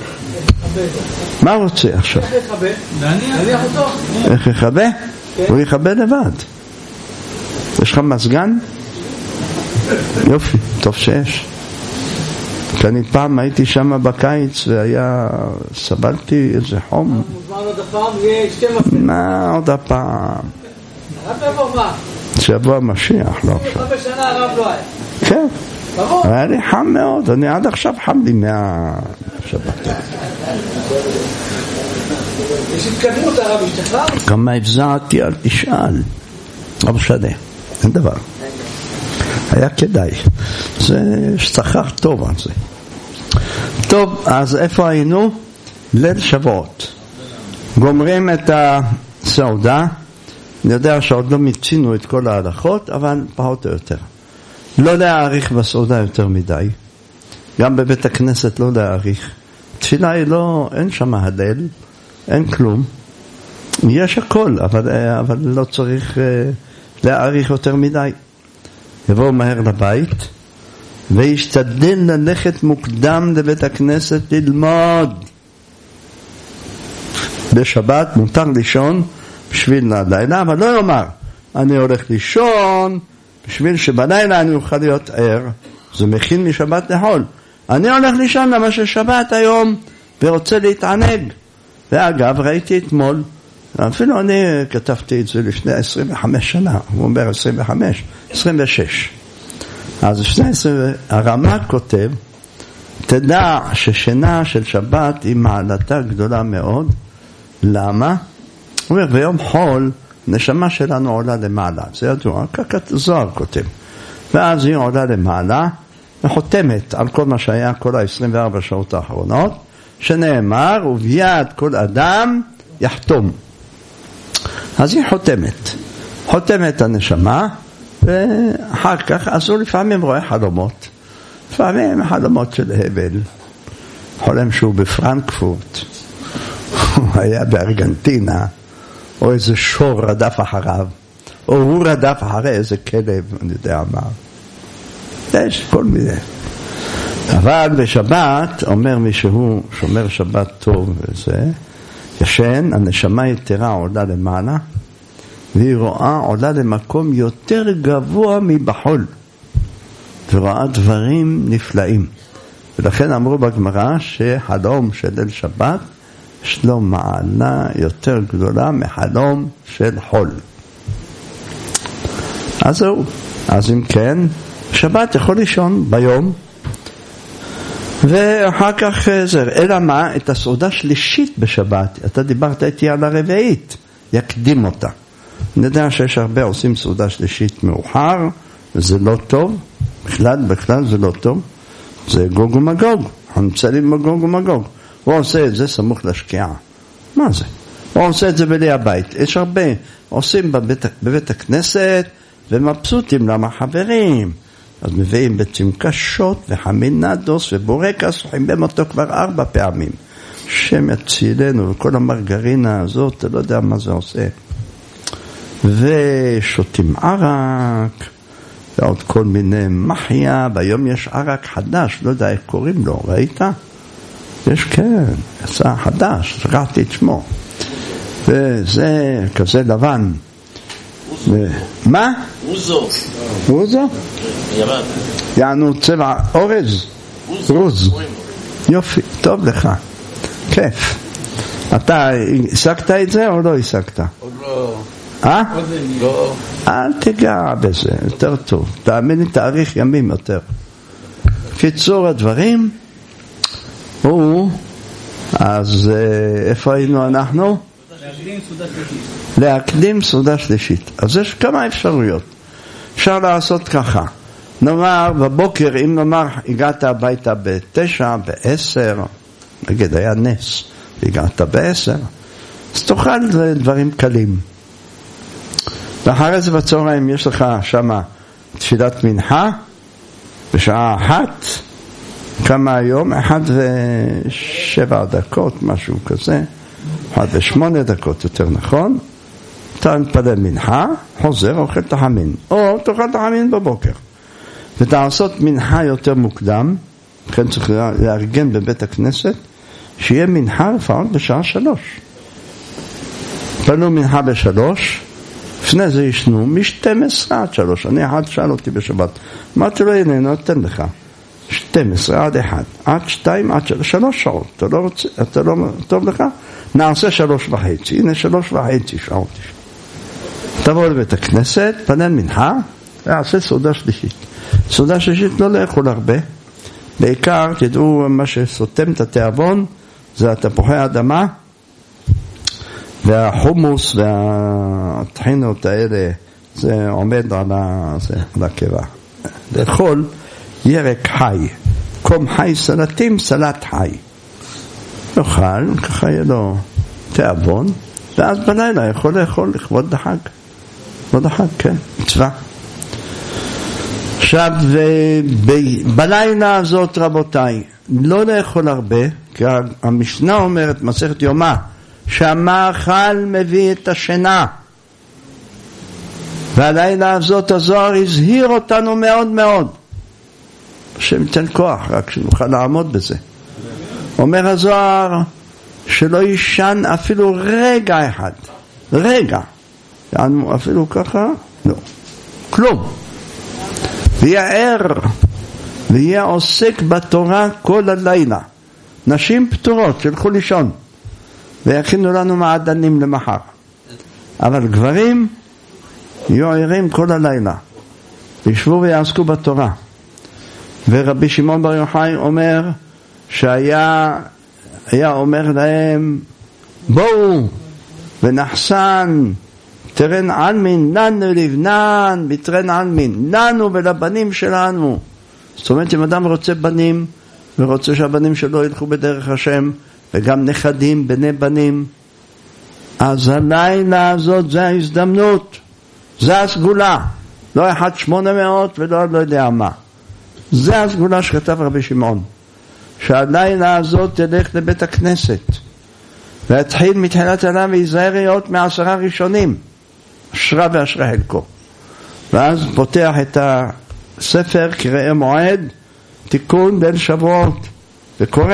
מה רוצה עכשיו? איך יחבא? להניח אותו. איך יחבא? הוא יחבא לבד. יש לך מסגן? יופי, טוב שיש. כי אני פעם הייתי שם בקיץ והיה, סבלתי איזה חום. מוזמן עוד הפעם, יהיה שתי מפים. מה עוד הפעם? רק לבוא מה? שיבוא המשיח, לא עכשיו. חמש שנה הרב לא היה. כן. ברור. היה לי חם מאוד, אני עד עכשיו חם לי מהשבת. יש התקדמות הרב, השתחרר? כמה הבזעתי, אל תשאל. לא משנה, אין דבר. היה כדאי. זה שכר טוב על זה. טוב, אז איפה היינו? ליל שבועות. גומרים את הסעודה. אני יודע שעוד לא מיצינו את כל ההלכות, אבל פחות או יותר. לא להאריך בסעודה יותר מדי. גם בבית הכנסת לא להאריך. תפילה היא לא, אין שם הלל, אין כלום. יש הכל, אבל, אבל לא צריך להאריך יותר מדי. יבואו מהר לבית, וישתדל ללכת מוקדם לבית הכנסת ללמוד. בשבת מותר לישון בשביל הלילה, אבל לא יאמר, אני הולך לישון בשביל שבלילה אני אוכל להיות ער. זה מכין משבת לחול. אני הולך לישון למה ששבת היום ורוצה להתענג. ואגב, ראיתי אתמול, אפילו אני כתבתי את זה לפני עשרים וחמש שנה, הוא אומר עשרים וחמש, עשרים ושש. אז לפני עשרים, הרמ"א כותב, תדע ששינה של שבת היא מעלתה גדולה מאוד. למה? הוא אומר, ביום חול, נשמה שלנו עולה למעלה. זה ידוע, ככת זוהר כותב. ואז היא עולה למעלה, וחותמת על כל מה שהיה כל ה-עשרים וארבע שעות האחרונות, שנאמר, וביד כל אדם יחתום. אז היא חותמת. חותמת הנשמה, ואחר כך, אז הוא לפעמים רואה חלומות. לפעמים חלומות של הבל. חולם שהוא בפרנקפורט. הוא היה בארגנטינה, או איזה שור רדף אחריו, או הוא רדף אחרי איזה כלב, אני יודע מה. יש כל מיני. אבל בשבת, אומר מישהו שומר שבת טוב וזה, ישן, הנשמה יתרה עולה למעלה, והיא רואה עולה למקום יותר גבוה מבחול, ורואה דברים נפלאים. ולכן אמרו בגמרא שחלום של ליל שבת, יש לו מעלה יותר גדולה מחלום של חול. אז זהו. אז אם כן, שבת יכול לישון ביום, ואחר כך זה, אלא מה? את הסעודה שלישית בשבת, אתה דיברת איתי על הרביעית, יקדים אותה. אני יודע שיש הרבה עושים סעודה שלישית מאוחר, וזה לא טוב, בכלל, בכלל זה לא טוב, זה גוג ומגוג, אנחנו מצלים בגוג ומגוג. הוא עושה את זה סמוך לשקיעה. מה זה? הוא עושה את זה בלי הבית. יש הרבה עושים בבית, בבית הכנסת ומבסוטים למה חברים. אז מביאים ביצים קשות וחמינדוס ובורקס, חייבים אותו כבר ארבע פעמים. שם יצילנו וכל המרגרינה הזאת, אתה לא יודע מה זה עושה. ושותים ערק, ועוד כל מיני מחיה, והיום יש ערק חדש, לא יודע איך קוראים לו, ראית? יש כן, יצא חדש, שכחתי את שמו. וזה כזה לבן. מה? אוזו. אוזו? יוון. יענו צבע אורז? רוז. יופי, טוב לך. כיף. אתה השגת את זה או לא השגת? עוד לא. אה? לא. אל תיגע בזה, יותר טוב. תאמין לי, תאריך ימים יותר. קיצור הדברים, הוא, אז איפה היינו אנחנו? להקדים סעודה שלישית. להקדים סעודה שלישית. אז יש כמה אפשרויות. אפשר לעשות ככה. נאמר, בבוקר, אם נאמר, הגעת הביתה בתשע, בעשר, נגיד, היה נס, הגעת בעשר, אז תאכל דברים קלים. ואחרי זה בצהריים יש לך שמה תפילת מנחה, בשעה אחת, כמה היום? אחד ושבע דקות, משהו כזה, אחד ושמונה דקות, יותר נכון. אתה מתפלל מנחה, חוזר, אוכל תחמין, או תאכל תחמין בבוקר. ותעשות מנחה יותר מוקדם, לכן צריך לארגן בבית הכנסת, שיהיה מנחה לפעמים בשעה שלוש. פנו מנחה בשלוש, לפני זה ישנו מ-שתים עשרה עד שלוש. אני אחד שאל אותי בשבת, אמרתי לו, הנה, נותן לך שתים עשרה עד אחד, עד שתיים, עד שלוש, שלוש שעות. אתה לא רוצה, אתה לא טוב לך? נעשה שלוש וחצי, הנה שלוש וחצי שעות. תבוא לבית הכנסת, פנן מנחה, ועשה סעודה שלישית. סעודה שלישית לא לאכול הרבה, בעיקר תדעו מה שסותם את התיאבון, זה התפוחי האדמה, והחומוס והטחינות האלה, זה עומד על, ה, זה, על הקיבה. לאכול ירק חי, קום חי סלטים, סלט חי. נאכל, ככה יהיה לו תיאבון, ואז בלילה יכול לאכול לכבוד החג. לכבוד החג, כן, מצווה. עכשיו, בלילה הזאת, רבותיי, לא לאכול הרבה, כי המשנה אומרת, מסכת יומא, שהמאכל מביא את השינה. והלילה הזאת הזוהר הזהיר אותנו מאוד מאוד. השם ייתן כוח, רק שנוכל לעמוד בזה. אומר הזוהר, שלא יישן אפילו רגע אחד. רגע. אפילו ככה? לא. כלום. ויהיה ער, ויהיה עוסק בתורה כל הלילה. נשים פטורות, שילכו לישון. ויכינו לנו מעדנים למחר. אבל גברים יהיו ערים כל הלילה. וישבו ויעסקו בתורה. ורבי שמעון בר יוחאי אומר שהיה היה אומר להם, בואו ונחסן תרן עלמין לנו לבנן בתרן עלמין לנו ולבנים שלנו. זאת אומרת, אם אדם רוצה בנים ורוצה שהבנים שלו ילכו בדרך השם, וגם נכדים, בני בנים, אז הלילה הזאת זה ההזדמנות, זה הסגולה, לא אחד שמונה מאות ולא לא יודע מה. זה הסגולה שכתב רבי שמעון, שהלילה הזאת תלך לבית הכנסת והתחיל מתחילת הלילה ויזהר להיות מעשרה ראשונים, אשרה ואשרה חלקו, ואז פותח את הספר קראי מועד תיקון בין שבועות וקורא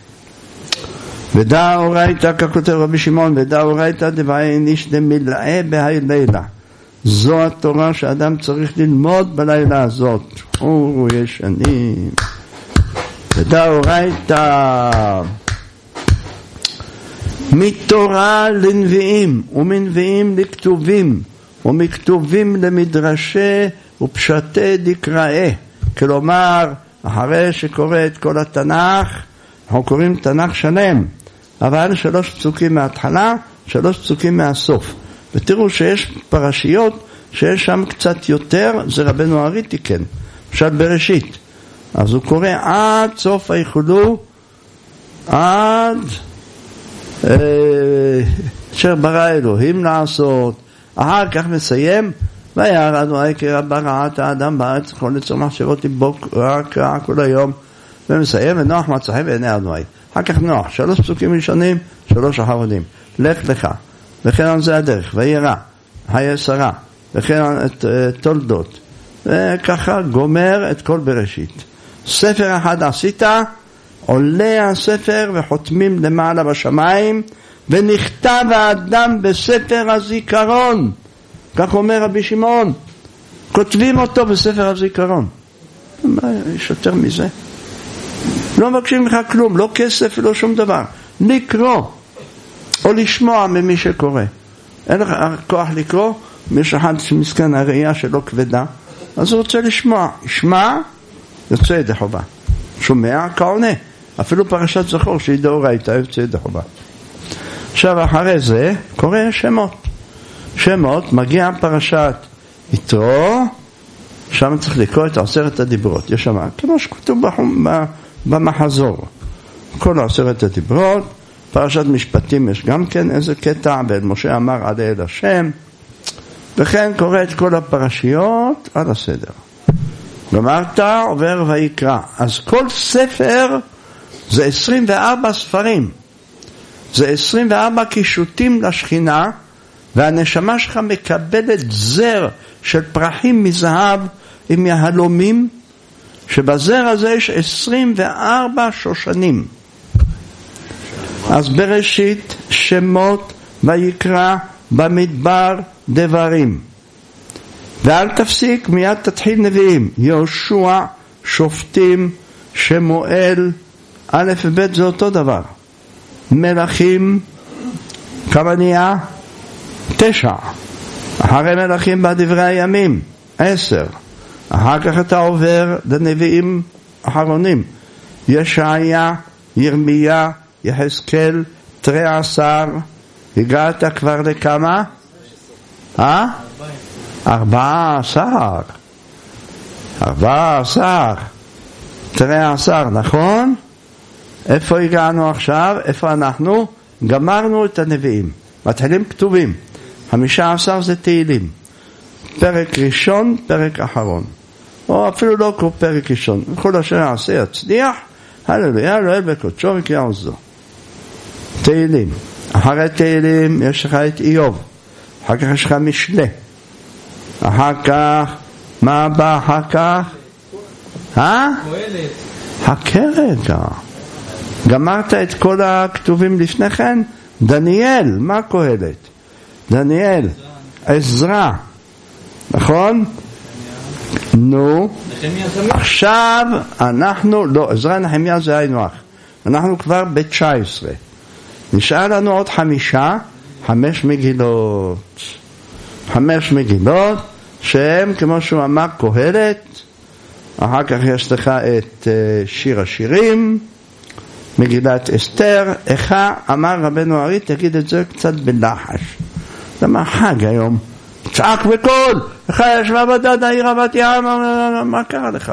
ודע אורייתא, ככותב רבי שמעון, ודע אורייתא דבעי איש דמילאה בהי לילה. זו התורה שאדם צריך ללמוד בלילה הזאת. אורו ישנים. ודע אורייתא מתורה לנביאים ומנביאים לכתובים ומכתובים למדרשי ופשטי דקראי. כלומר, אחרי שקורא את כל התנ"ך, אנחנו קוראים תנ"ך שלם, אבל שלוש פסוקים מההתחלה, שלוש פסוקים מהסוף. ותראו שיש פרשיות שיש שם קצת יותר, זה רבנו ארי תיקן, למשל בראשית. אז הוא קורא עד סוף היחולו עד אשר ברא אלוהים לעשות. אחר כך מסיים, וירא אדוני כי ברא את האדם בארץ כל יצור מחשבות ליבו רק רע כל היום, ומסיים ונוח מצא חן בעיני אדוני. אחר כך נוח, שלוש פסוקים ראשונים, שלוש אחרונים. לך לך, וכן על זה הדרך, וירא, היה שרה, וכן את תולדות, וככה גומר את כל בראשית. ספר אחד עשית, עולה הספר וחותמים למעלה בשמיים, ונכתב האדם בספר הזיכרון. כך אומר רבי שמעון, כותבים אותו בספר הזיכרון. מה יש יותר מזה? לא מבקשים לך כלום, לא כסף ולא שום דבר. לקרוא או לשמוע ממי שקורא. אין לך כוח לקרוא, יש אחד שמסכן הראייה שלו כבדה, אז הוא רוצה לשמוע. ישמע, יוצא ידי חובה. שומע, כעונה. אפילו פרשת זכור שהיא דאורייתא יוצא ידי חובה. עכשיו אחרי זה קורא שמות. שמות, מגיע פרשת יתרו, שם צריך לקרוא את עשרת הדיברות. יש שם, כמו שכתוב במחזור. כל עשרת הדיברות, פרשת משפטים יש גם כן איזה קטע, ואל משה אמר עד אל השם, וכן קורא את כל הפרשיות על הסדר. גמרת, עובר ויקרא. אז כל ספר זה עשרים וארבע ספרים. זה עשרים וארבע קישוטים לשכינה, והנשמה שלך מקבלת זר של פרחים מזהב עם יהלומים, שבזר הזה יש עשרים וארבע שושנים. אז בראשית, שמות, ויקרא, במדבר, דברים. ואל תפסיק, מיד תתחיל נביאים. יהושע, שופטים, שמואל, א' וב' זה אותו דבר. מלכים, כמה נהיה? תשע. אחרי מלכים בדברי הימים, עשר. אחר כך אתה עובר לנביאים אחרונים. ישעיה, ירמיה, יחזקאל, תרי עשר. הגעת כבר לכמה? אה? ארבעה עשר. ארבעה עשר. תרי עשר, נכון? איפה הגענו עכשיו? איפה אנחנו? גמרנו את הנביאים. מתחילים כתובים. חמישה עשר זה תהילים. פרק ראשון, פרק אחרון. או אפילו לא כמו פרק ראשון. כל אשר יעשה יצליח, הללויה, אלוהל בקודשו וקריאה עוזו. תהילים. אחרי תהילים יש לך את איוב. אחר כך יש לך משלי. אחר כך, מה בא אחר כך? אה? הכרגע. גמרת את כל הכתובים לפני כן? דניאל, מה קהלת? דניאל, עזרא, נכון? נו, עכשיו אנחנו, לא, עזרא נחמיה זה היינו אח, אנחנו כבר ב-תשע עשרה, נשאר לנו עוד חמישה, חמש מגילות, חמש מגילות, שהם כמו שהוא אמר קהלת, אחר כך יש לך את שיר השירים, מגילת אסתר, איכה אמר רבנו ארי, תגיד את זה קצת בלחש. למה חג היום? צעק בקול, איכה ישבה בדד העיר בת ים, מה קרה לך?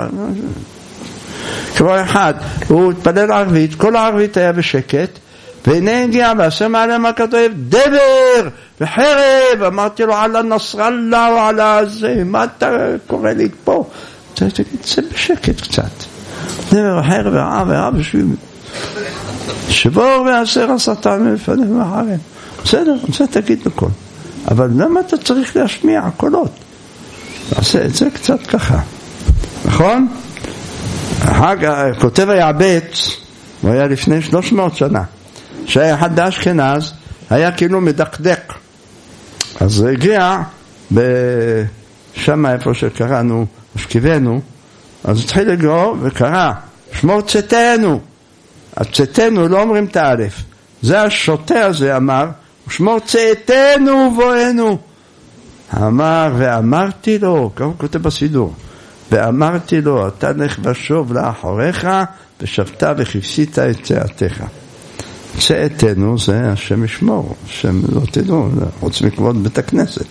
כמו אחד, הוא התפלל ערבית, כל הערבית היה בשקט, והנה הגיע ועשה מעלה מה כתוב, דבר וחרב, אמרתי לו על הנסרלה או על הזה, מה אתה קורא לי פה? תגיד, זה בשקט קצת. דבר וחרב ורעה ורעה בשביל... שבור ועשר השטן מלפנים ואחריהם. בסדר, זה תגיד בכל. אבל למה אתה צריך להשמיע קולות? תעשה את זה קצת ככה. נכון? כותב היעבץ, הוא היה לפני שלוש מאות שנה, שהיה אחד באשכנז, היה כאילו מדקדק. אז זה הגיע בשם איפה שקראנו, השכיבנו, אז התחיל לגרוא וקרא, שמור צאתנו. הצאתנו לא אומרים את האלף, זה השוטה הזה אמר, שמור צאתנו ובואנו. אמר ואמרתי לו, ככה הוא כותב בסידור, ואמרתי לו, אתה לך ושוב לאחוריך, ושבת וכבשית את צאתך. צאתנו זה השם ישמור, השם לא תדעו, חוץ מכבוד בית הכנסת.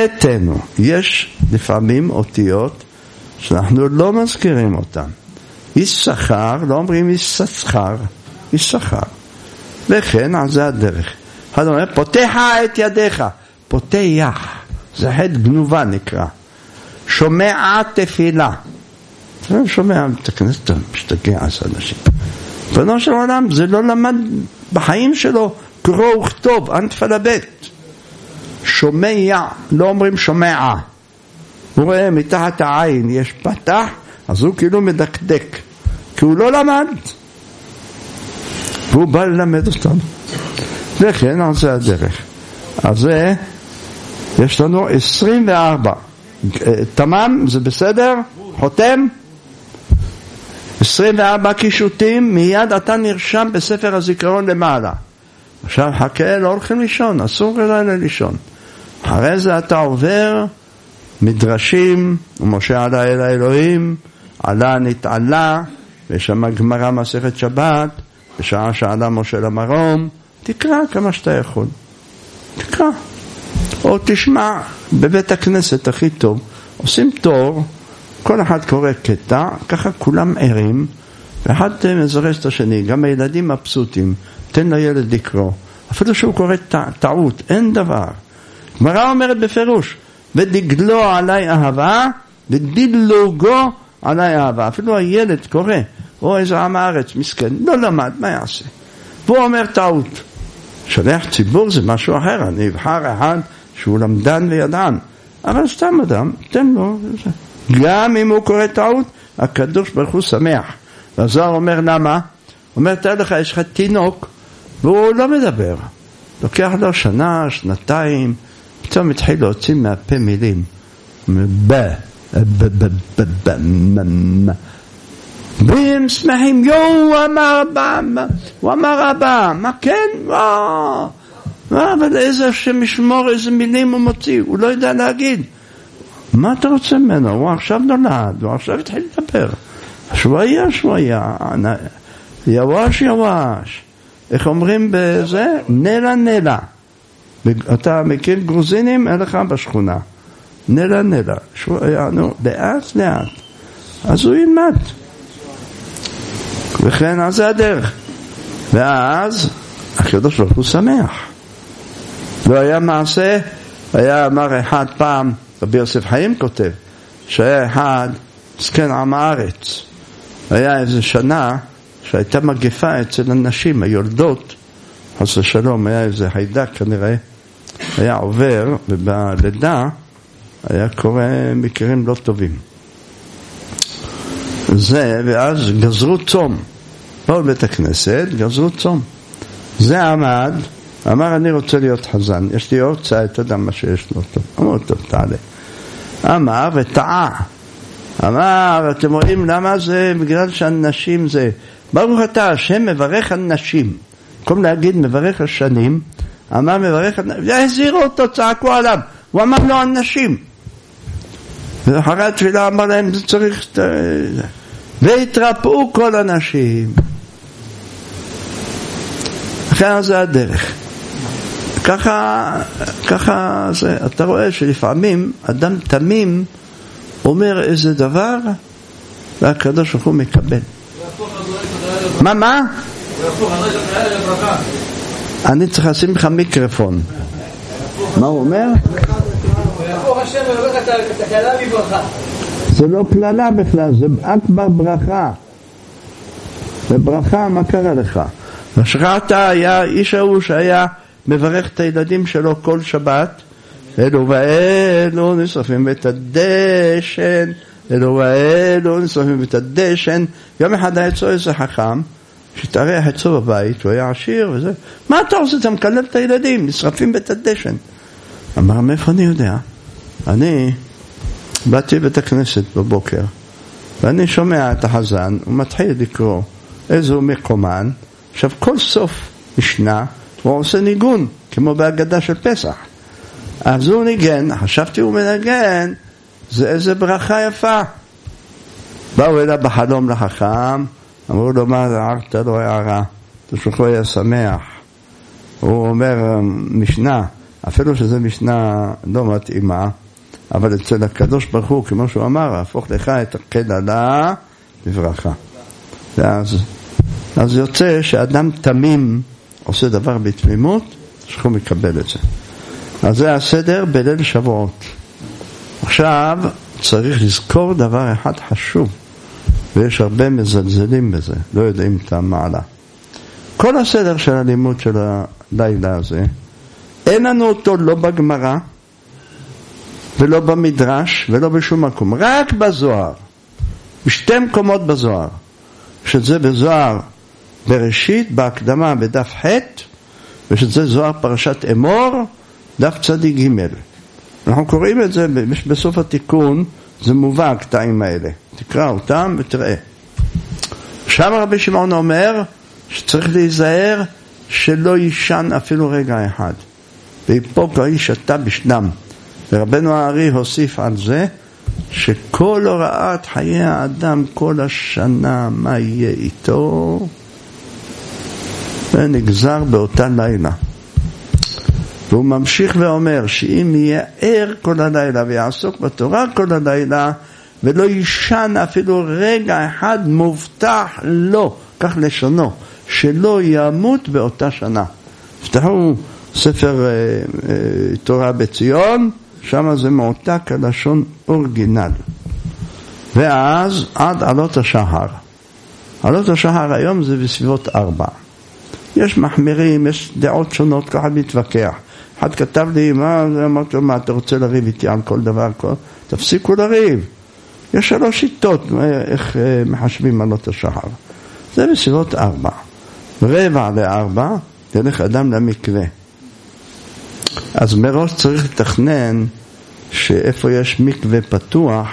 צאתנו, יש לפעמים אותיות שאנחנו לא מזכירים אותן. יששכר, לא אומרים יששכר, יששכר. וכן, על זה הדרך. אחד אומר, פותח את ידיך, פותח, זה חטא גנובה נקרא. שומע תפילה. אתה שומע, אתה כנסת, אתה משתגע על אנשים. בנו של העולם, זה לא למד בחיים שלו, קרוא וכתוב, אין תפלה בית. שומע, לא אומרים שומע. הוא רואה מתחת העין, יש פתח, אז הוא כאילו מדקדק. כי הוא לא למד. והוא בא ללמד אותנו. וכן, על זה הדרך. אז זה, יש לנו עשרים וארבע. תמם, זה בסדר? חותם? עשרים וארבע קישוטים, מיד אתה נרשם בספר הזיכרון למעלה. עכשיו חכה, לא הולכים לישון, אסור לילה לישון. אחרי זה אתה עובר מדרשים, ומשה עלה אל האלוהים, עלה נתעלה, ושם גמרא מסכת שבת, בשעה שעלה משה למרום, תקרא כמה שאתה יכול. תקרא. או תשמע בבית הכנסת הכי טוב. עושים תור, כל אחד קורא קטע, ככה כולם ערים, ואחד מזרז את השני, גם הילדים מבסוטים, תן לילד לקרוא. אפילו שהוא קורא טעות, אין דבר. גמרא אומרת בפירוש, ודגלו עלי אהבה, ודילוגו עלי אהבה. אפילו הילד קורא, או איזה עם הארץ, מסכן, לא למד, מה יעשה? והוא אומר טעות. שליח ציבור זה משהו אחר, אני אבחר אחד שהוא למדן וידען. אבל סתם אדם, תן לו. גם אם הוא קורא טעות, הקדוש ברוך הוא שמח. והזוהר אומר למה? אומר, תראה לך, יש לך תינוק, והוא לא מדבר. לוקח לו שנה, שנתיים, פתאום התחיל להוציא מהפה מילים. ב, ב, ב, ב, ב, מ, והם שמחים, יו, הוא אמר אבא, הוא אמר אבא, מה כן? וואו, אבל איזה השם ישמור, איזה מילים הוא מוציא, הוא לא יודע להגיד. מה אתה רוצה ממנו? הוא עכשיו נולד, הוא עכשיו התחיל לדבר. שוויה, שוויה, יואש, יואש. איך אומרים בזה? נלה, נלה. אתה מכיר גרוזינים? אין לך בשכונה. נלה, נלה. שוויה, נו, לאט, לאט. אז הוא ילמד. וכן, אז זה הדרך. ואז, הקדוש ברוך הוא שמח. לא היה מעשה, היה אמר אחד פעם, רבי יוסף חיים כותב, שהיה אחד, זקן עם הארץ. היה איזו שנה, שהייתה מגפה אצל הנשים, היולדות, חס ושלום, היה איזה חיידק כנראה, היה עובר, ובלידה, היה קורה מקרים לא טובים. זה, ואז גזרו צום. באו לבית הכנסת, גזרו צום. זה עמד, אמר, אני רוצה להיות חזן, יש לי הוצאה, אתה יודע מה שיש לו טוב. אמר, טוב, תעלה. אמר, וטעה. אמר, אתם רואים למה זה? בגלל שהנשים זה, ברוך אתה, השם מברך על נשים. במקום להגיד מברך על שנים, אמר מברך על נשים, והזהירו אותו, צעקו עליו. הוא אמר לו על נשים. ואחרי התפילה אמר להם, זה צריך... והתרפאו כל הנשים. אחרי זה הדרך. ככה, ככה זה, אתה רואה שלפעמים אדם תמים אומר איזה דבר, והקדוש ברוך הוא מקבל. מה, מה? אני צריך לשים לך מיקרופון. מה הוא אומר? זה לא כללה בכלל, זה אכבר ברכה. זה ברכה, מה קרה לך? ושכחת היה איש ההוא שהיה מברך את הילדים שלו כל שבת, אלו ואלו נשרפים את הדשן, אלו ואלו נשרפים את הדשן. יום אחד היה אצלו איזה חכם שהתארח אצלו בבית, הוא היה עשיר וזה, מה אתה עושה? אתה מקלב את הילדים, נשרפים את הדשן. אמר, מאיפה אני יודע? אני באתי בית הכנסת בבוקר, ואני שומע את החזן, הוא מתחיל לקרוא איזו מקומן. עכשיו כל סוף משנה הוא עושה ניגון, כמו בהגדה של פסח. אז הוא ניגן, חשבתי הוא מנגן, זה איזה ברכה יפה. באו אליו בחלום לחכם, אמרו לו, מה הערת לו הערה? תשוכו היה שמח. הוא אומר, משנה, אפילו שזה משנה לא מתאימה, אבל אצל הקדוש ברוך הוא, כמו שהוא אמר, הפוך לך את הקללה בברכה. ואז, אז יוצא שאדם תמים עושה דבר בתמימות, שהוא מקבל את זה. אז זה הסדר בליל שבועות. עכשיו צריך לזכור דבר אחד חשוב, ויש הרבה מזלזלים בזה, לא יודעים את המעלה. כל הסדר של הלימוד של הלילה הזה, אין לנו אותו לא בגמרא, ולא במדרש, ולא בשום מקום, רק בזוהר. בשתי מקומות בזוהר, שזה בזוהר בראשית, בהקדמה בדף ח', ושזה זוהר פרשת אמור, דף צדיק ג'. אנחנו קוראים את זה בסוף התיקון, זה מובא הקטעים האלה. תקרא אותם ותראה. שם רבי שמעון אומר שצריך להיזהר שלא יישן אפילו רגע אחד. ויפוק האיש אתה בשנם. ורבנו הארי הוסיף על זה שכל הוראת חיי האדם כל השנה מה יהיה איתו ונגזר באותה לילה. והוא ממשיך ואומר שאם יהיה ער כל הלילה ויעסוק בתורה כל הלילה ולא יישן אפילו רגע אחד, מובטח לו, כך לשונו, שלא ימות באותה שנה. פתחו ספר אה, אה, תורה בציון, שם זה מעותק הלשון אורגינל. ואז עד עלות השחר. עלות השחר היום זה בסביבות ארבע. יש מחמירים, יש דעות שונות, ככה מתווכח. אחד כתב לי, מה, אמרתי לו, מה, אתה רוצה לריב איתי על כל דבר? כל... תפסיקו לריב. יש שלוש שיטות, איך מחשבים עלות השחר. זה בסביבות ארבע. רבע לארבע, תלך אדם למקווה. אז מראש צריך לתכנן שאיפה יש מקווה פתוח,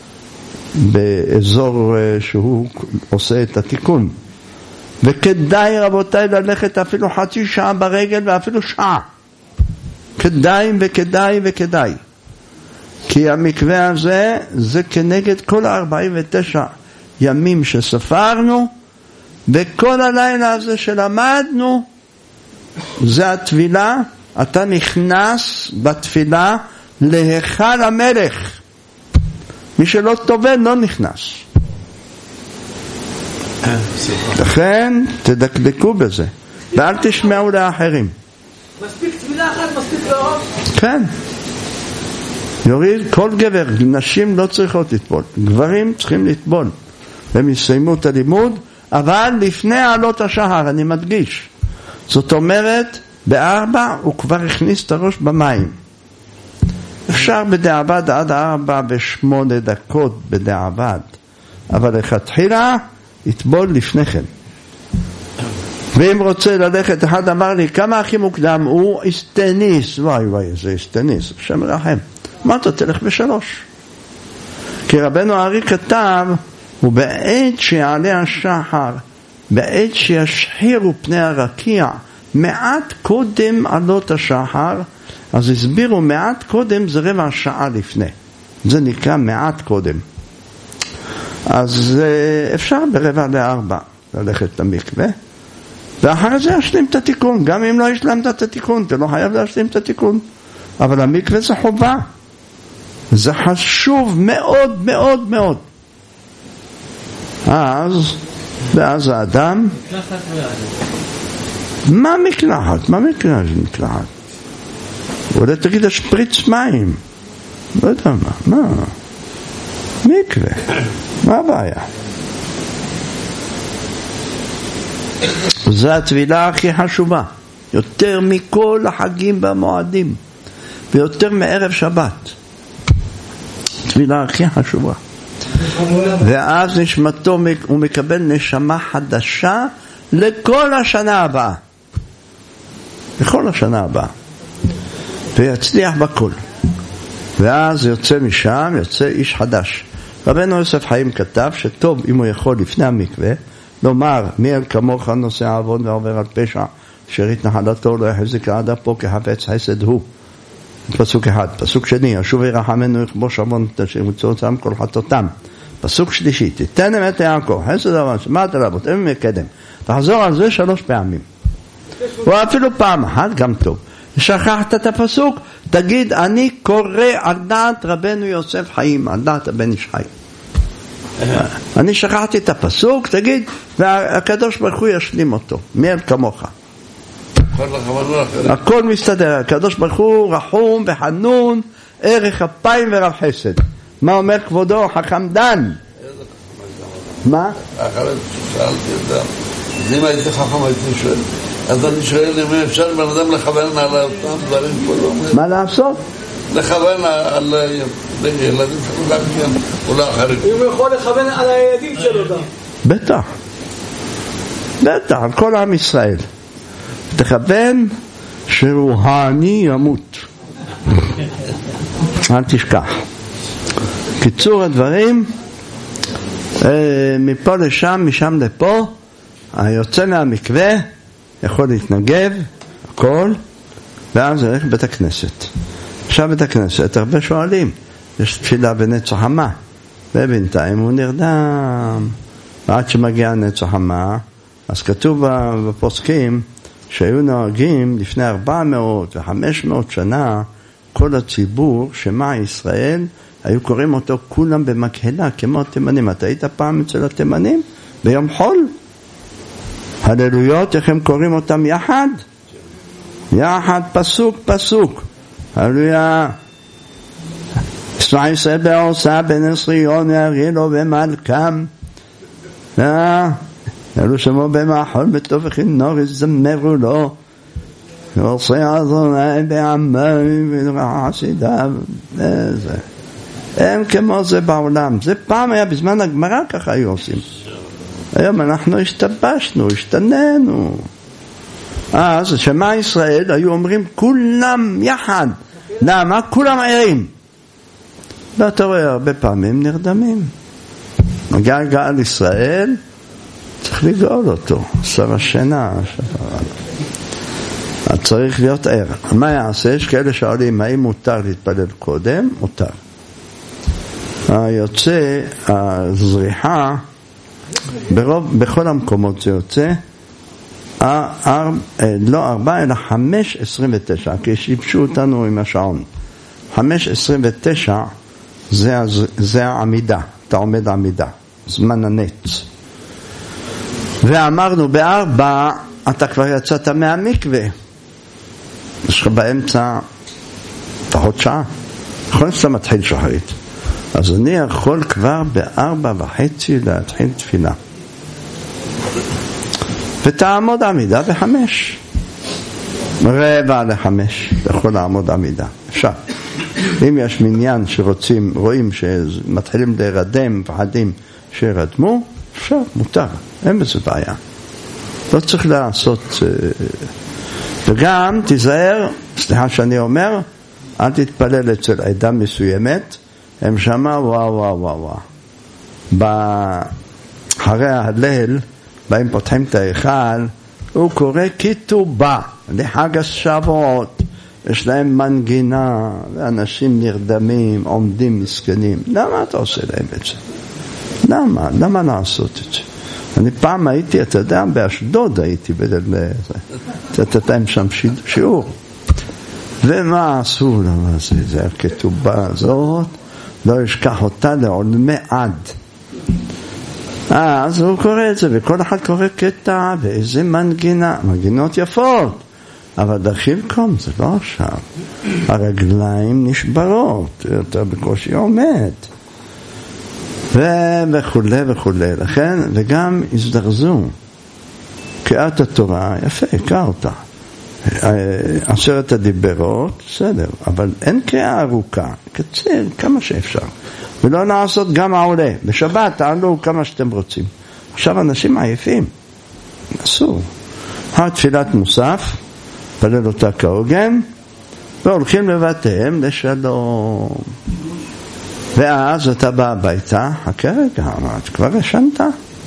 באזור שהוא עושה את התיקון. וכדאי רבותיי ללכת אפילו חצי שעה ברגל ואפילו שעה. כדאי וכדאי וכדאי. כי המקווה הזה זה כנגד כל ה-ארבעים ותשע ימים שספרנו, וכל הלילה הזה שלמדנו, זה התפילה, אתה נכנס בתפילה להיכל המלך. מי שלא טובל לא נכנס. לכן תדקדקו בזה, ואל תשמעו לאחרים. מספיק תפילה אחת, מספיק לאור? כן. יוריד כל גבר, נשים לא צריכות לטבול, גברים צריכים לטבול. הם יסיימו את הלימוד, אבל לפני עלות השחר, אני מדגיש. זאת אומרת, בארבע הוא כבר הכניס את הראש במים. אפשר בדעבד עד ארבע בשמונה דקות בדעבד, אבל לכתחילה יטבול לפני כן. ואם רוצה ללכת, אחד אמר לי, כמה הכי מוקדם? הוא אסטניס. וואי וואי, זה אסטניס, השם רחם. מה אתה תלך בשלוש? כי רבנו הארי כתב, הוא בעת שיעלה השחר, בעת שישחירו פני הרקיע, מעט קודם עלות השחר, אז הסבירו מעט קודם זה רבע שעה לפני. זה נקרא מעט קודם. אז אפשר ברבע לארבע ללכת למקווה, ואחר זה ישלים את התיקון. גם אם לא ישלמת את התיקון, אתה לא חייב להשלים את התיקון. אבל המקווה זה חובה. זה חשוב מאוד מאוד מאוד. אז, ואז האדם... מה מקלחת? מה מקלחת? מקלחת. אולי תגיד השפריץ מים. לא יודע מה. מה? מקווה. מה הבעיה? זו התפילה הכי חשובה. יותר מכל החגים והמועדים. ויותר מערב שבת. תפילה הכי חשובה. ואז נשמתו, הוא מקבל נשמה חדשה לכל השנה הבאה. לכל השנה הבאה. ויצליח בכל. ואז יוצא משם, יוצא איש חדש. רבנו יוסף חיים כתב שטוב אם הוא יכול לפני המקווה, לומר, מי אל כמוך נושא עוון ועובר על פשע, שארית נחלתו לא יחזיק עד אפו כחפץ חסד הוא. פסוק אחד. פסוק שני, השוב ירחמנו יכבוש עוון שמצאותם כל חטאותם. פסוק שלישי, תתן אמת ליעקב, חסד עוון, שמעת עליו, תן מקדם. תחזור על זה שלוש פעמים. או אפילו פעם אחת, גם טוב. שכחת את הפסוק, תגיד, אני קורא על דעת רבנו יוסף חיים, על דעת הבן איש חיים. אני שכחתי את הפסוק, תגיד, והקדוש ברוך הוא ישלים אותו, מיל כמוך. הכל מסתדר, הקדוש ברוך הוא רחום וחנון, ערך אפיים ורב חסד. מה אומר כבודו? חכם דן. מה? אחרת שאלתי אותם, אז אם הייתי חכם הייתי שואל, אז אני שואל אם אפשר בן אדם לכוון על אותם דברים פה. מה לעשות? לכוון על ילדים שלו גם כן, אולי אחרים. אם הוא יכול לכוון על הילדים שלו גם. בטח. בטח, על כל עם ישראל. תכוון שרוחני ימות. אל תשכח. קיצור הדברים, מפה לשם, משם לפה, היוצא מהמקווה יכול להתנגב, הכל, ואז הולך בית הכנסת. עכשיו בית הכנסת, הרבה שואלים, יש תפילה בנץ החמה, ובינתיים הוא נרדם. ועד שמגיע נץ החמה, אז כתוב בפוסקים, שהיו נוהגים לפני ארבע מאות וחמש מאות שנה, כל הציבור, שמע ישראל, היו קוראים אותו כולם במקהלה, כמו התימנים. אתה היית פעם אצל התימנים? ביום חול? הללויות, איך הם קוראים אותם יחד? יחד, פסוק, פסוק. הללויה. שמע ישראל בעושה בן עשריון, ירינו ומלכם. אלו שמו במחול בטוב וכינור, יזמרו לו. ועושה אדוני בעמי וחסידיו. זה. הם כמו זה בעולם. זה פעם היה, בזמן הגמרא ככה היו עושים. היום אנחנו השתבשנו, השתננו. אז שמע ישראל היו אומרים כולם יחד. למה? כולם ערים. ואתה רואה הרבה פעמים נרדמים. מגיע גאל ישראל, צריך לגאול אותו. שר השינה. אז צריך להיות ער. מה יעשה? יש כאלה שואלים, האם מותר להתפלל קודם? מותר. היוצא, הזריחה, ברוב, בכל המקומות זה יוצא, אר, לא ארבע, אלא חמש עשרים ותשע, כי שיבשו אותנו עם השעון. חמש עשרים ותשע זה, זה העמידה, אתה עומד עמידה, זמן הנץ. ואמרנו בארבע, אתה כבר יצאת מהמקווה. יש לך באמצע פחות שעה. יכול שאתה מתחיל שחרית. אז אני יכול כבר בארבע וחצי להתחיל תפילה. ותעמוד עמידה בחמש. רבע לחמש. יכול לעמוד עמידה. אפשר. אם יש מניין שרוצים, רואים שמתחילים להירדם, מפחדים שירדמו, אפשר, מותר. אין בזה בעיה. לא צריך לעשות... וגם תיזהר, סליחה שאני אומר, אל תתפלל אצל עדה מסוימת, הם שמה וואו וואו וואו וואו. אחרי ההלל, בהם פותחים את ההיכל, הוא קורא כתובה לחג השבועות, יש להם מנגינה, ואנשים נרדמים, עומדים מסכנים. למה אתה עושה להם את זה? למה? למה לעשות את זה? אני פעם הייתי, אתה יודע, באשדוד הייתי בדל זה. אתה להם שם שיעור. ומה עשו? למה זה? זה הכתובה הזאת, לא ישכח אותה לעולמי עד. אז הוא קורא את זה, וכל אחד קורא קטע, ואיזה מנגינה, מנגינות יפות. אבל דחיל קום, זה לא עכשיו. הרגליים נשברות, יותר בקושי עומד. וכו' וכו'. לכן, וגם הזדרזו. קריאת התורה, יפה, קרא אותה. עשרת הדיברות, בסדר, אבל אין קריאה ארוכה, קצר כמה שאפשר. ולא לעשות גם העולה. בשבת תעלו כמה שאתם רוצים. עכשיו אנשים עייפים. אסור. התפילת מוסף, פלל אותה כהוגן, והולכים לבתיהם לשלום. ואז אתה בא הביתה, חכה רגע, את כבר ישנת?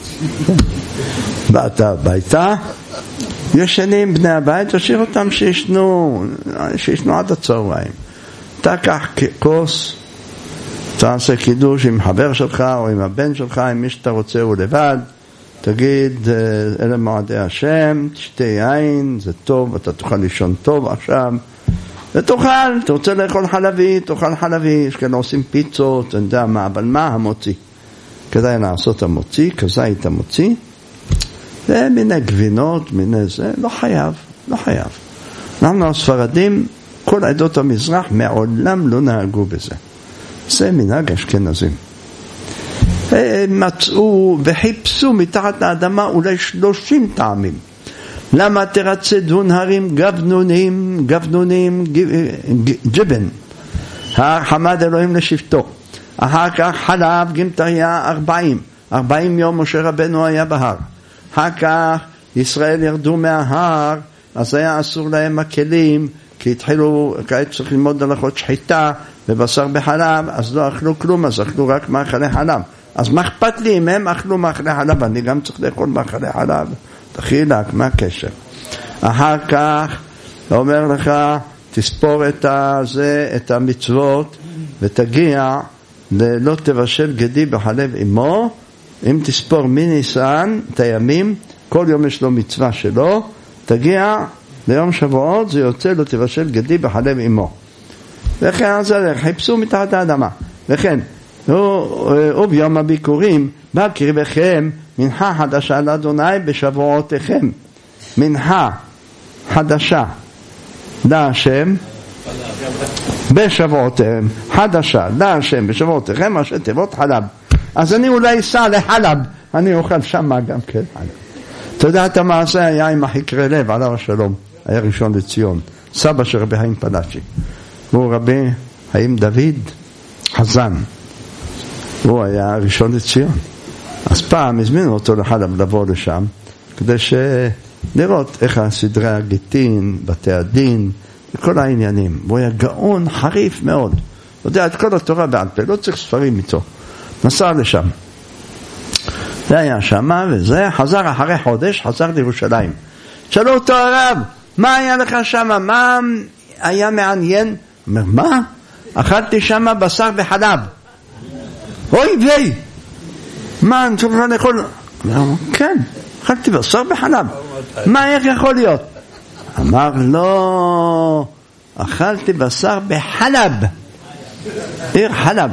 באת הביתה, ישנים בני הבית, תשאיר אותם שישנו, שישנו עד הצהריים. תקח כוס, תעשה קידוש עם חבר שלך או עם הבן שלך, עם מי שאתה רוצה הוא לבד, תגיד, אלה מועדי השם, תשתה יין, זה טוב, אתה תוכל לישון טוב עכשיו, ותאכל, אתה רוצה לאכול חלבי, תאכל חלבי, יש כאלה עושים פיצות, אני יודע מה, אבל מה המוציא? כדאי לעשות המוציא, כזית המוציא, ומיני גבינות, מיני זה, לא חייב, לא חייב. אנחנו הספרדים, כל עדות המזרח מעולם לא נהגו בזה. זה מנהג אשכנזים. הם מצאו וחיפשו מתחת לאדמה אולי שלושים טעמים. למה תרצה דון הרים גבנונים, גבנונים, ג'בן. חמד אלוהים לשבטו. אחר כך חלב גמטריה ארבעים. ארבעים יום משה רבנו היה בהר. אחר כך ישראל ירדו מההר, אז היה אסור להם מקלים, כי התחילו, כעת צריך ללמוד הלכות שחיטה ובשר בחלב, אז לא אכלו כלום, אז אכלו רק מאכלי חלב. אז מה אכפת לי אם הם אכלו מאכלי חלב? אני גם צריך לאכול מאכלי חלב. תחילק, מה הקשר? אחר כך, אומר לך, תספור את, הזה, את המצוות, ותגיע, לא תבשל גדי בחלב אמו, אם תספור מניסן, את הימים, כל יום יש לו מצווה שלו, תגיע ליום שבועות, זה יוצא לא תבשל גדי בחלב אמו. וכן זה חיפשו מתחת האדמה. וכן, וביום הביקורים, בקרבכם מנחה חדשה לאדוני בשבועותיכם. מנחה חדשה להשם בשבועותיכם. חדשה להשם בשבועותיכם, ראשי תיבות חלב. אז אני אולי אסע לחלב, אני אוכל שם גם כן חלב. אתה יודע את המעשה היה עם החקרי לב, עליו השלום, היה ראשון לציון, סבא של רבי חיים פלאצ'י. הוא רבי חיים דוד חזן, הוא היה ראשון לציון. אז פעם הזמינו אותו לחלב לבוא לשם, כדי לראות איך הסדרי הגיטין, בתי הדין, וכל העניינים. הוא היה גאון חריף מאוד, הוא יודע את כל התורה בעל פה, לא צריך ספרים איתו. נסע לשם. זה היה שמה וזה, חזר אחרי חודש, חזר לירושלים. שאלו אותו הרב, מה היה לך שמה? מה היה מעניין? אומר, מה? אכלתי שמה בשר וחלב. אוי ויי! מה, אני צריך לאכול? אומר, כן, אכלתי בשר וחלב. מה, איך יכול להיות? אמר, לא, אכלתי בשר בחלב. עיר חלב.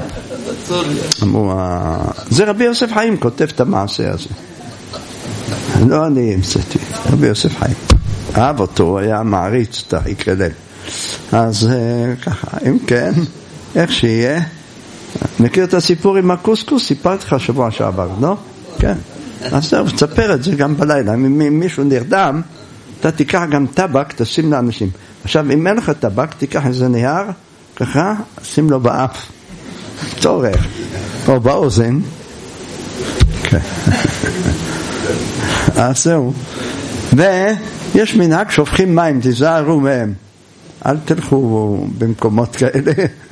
זה רבי יוסף חיים כותב את המעשה הזה, לא אני המצאתי, רבי יוסף חיים אהב אותו, הוא היה מעריץ את החקרי לב. אז ככה, אם כן, איך שיהיה, מכיר את הסיפור עם הקוסקוס? סיפרתי לך שבוע שעבר, לא? כן. אז זהו, תספר את זה גם בלילה. אם מישהו נרדם, אתה תיקח גם טבק, תשים לאנשים. עכשיו, אם אין לך טבק, תיקח איזה נייר, ככה, שים לו באף, צורך, או באוזן. אז זהו. ויש מנהג שופכים מים, תיזהרו מהם. אל תלכו במקומות כאלה.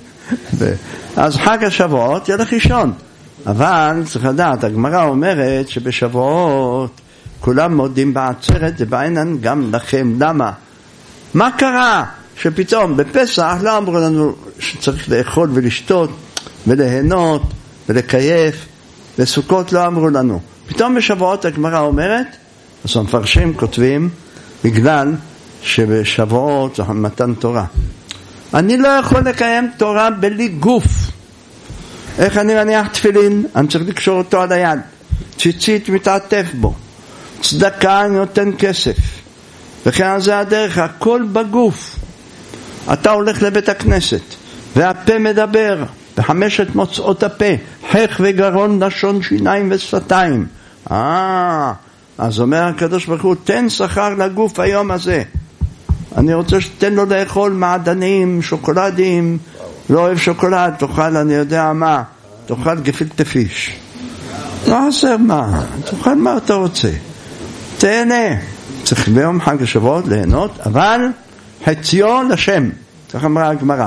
אז חג השבועות ילך לישון. אבל צריך לדעת, הגמרא אומרת שבשבועות כולם מודים בעצרת, ובעינן גם לכם. למה? מה קרה? שפתאום בפסח לא אמרו לנו שצריך לאכול ולשתות וליהנות ולקייף, בסוכות לא אמרו לנו. פתאום בשבועות הגמרא אומרת, אז המפרשים כותבים, בגלל שבשבועות זה מתן תורה. אני לא יכול לקיים תורה בלי גוף. איך אני מניח תפילין? אני צריך לקשור אותו על היד. ציצית מתעטף בו. צדקה אני נותן כסף. וכן זה הדרך, הכל בגוף. אתה הולך לבית הכנסת, והפה מדבר, בחמשת מוצאות הפה, חך וגרון, לשון, שיניים ושפתיים. אה, אז אומר הקדוש ברוך הוא, תן שכר לגוף היום הזה. אני רוצה שתן לו לאכול מעדנים, שוקולדים, לא אוהב שוקולד, תאכל אני יודע מה, תאכל גפילטע פיש. לא עושה מה, תאכל מה אתה רוצה. תהנה. צריך ביום חג השבועות ליהנות, אבל חציו לשם. כך אמרה הגמרא.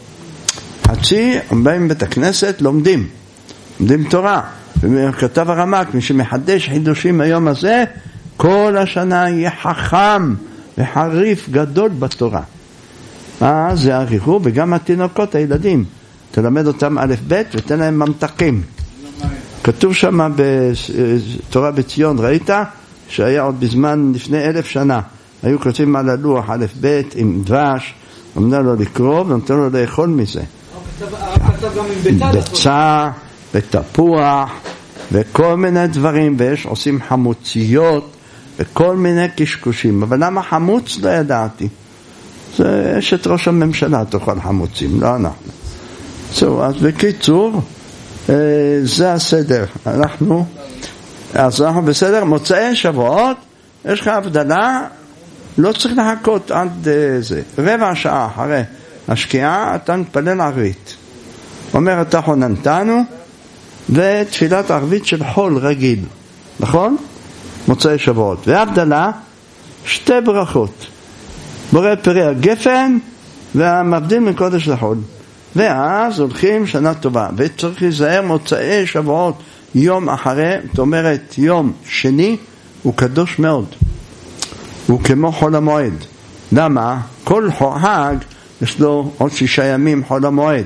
חצי, באים בית הכנסת, לומדים. לומדים תורה. וכתב הרמק, מי שמחדש חידושים היום הזה, כל השנה יהיה חכם וחריף גדול בתורה. אה, זה עריכו, וגם התינוקות, הילדים. תלמד אותם א' ב' ותן להם ממתקים. כתוב שם בתורה בציון, ראית? שהיה עוד בזמן לפני אלף שנה. היו כותבים על הלוח א' ב' עם דבש, אמנה לו לקרוא ונותן לו לאכול מזה. ביצה, בתפוח, וכל מיני דברים, ויש עושים חמוציות וכל מיני קשקושים. אבל למה חמוץ? לא ידעתי. זה אשת ראש הממשלה תאכל חמוצים, לא אנחנו. זהו, אז בקיצור, זה הסדר. אנחנו, אז אנחנו בסדר, מוצאי שבועות, יש לך הבדלה, לא צריך לחכות עד זה. רבע שעה אחרי השקיעה, אתה מתפלל ערבית. אומר אתה חוננתנו, ותפילת ערבית של חול רגיל. נכון? מוצאי שבועות. והבדלה, שתי ברכות. בורא פרי הגפן, והמבדיל מקודש לחול. ואז הולכים שנה טובה. וצריך להיזהר מוצאי שבועות, יום אחרי, זאת אומרת יום שני, הוא קדוש מאוד. הוא כמו חול המועד. למה? כל חג יש לו עוד שישה ימים חול המועד.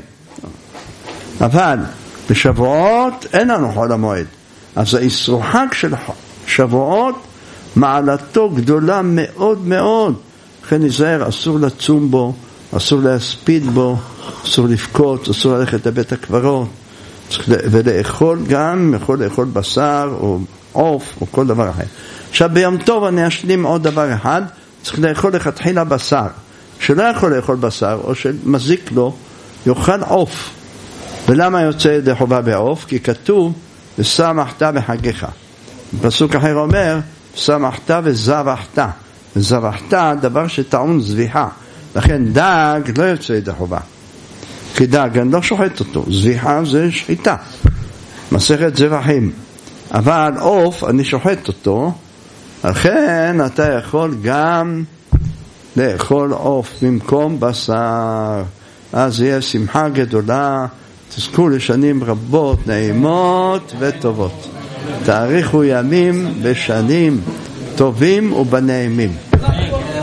אבל בשבועות אין לנו חול המועד. אז האיסור חג של שבועות מעלתו גדולה מאוד מאוד. לכן נזהר, אסור לצום בו, אסור להספיד בו, אסור לפקוט, אסור ללכת לבית הקברות, ולאכול גם, יכול לאכול בשר או עוף או כל דבר אחר. עכשיו ביום טוב אני אשלים עוד דבר אחד, צריך לאכול לכתחילה בשר. שלא יכול לאכול בשר או שמזיק לו, יאכל עוף. ולמה יוצא ידי חובה בעוף? כי כתוב ושמחת בחגיך. פסוק אחר אומר שמחת וזבחת. וזבחת דבר שטעון זביחה. לכן דג לא יוצא ידי חובה. כי דג אני לא שוחט אותו. זביחה זה שחיטה. מסכת זבחים. אבל עוף אני שוחט אותו. לכן אתה יכול גם לאכול עוף במקום בשר. אז יהיה שמחה גדולה. תזכו לשנים רבות, נעימות וטובות. תאריכו ימים בשנים טובים ובנעימים.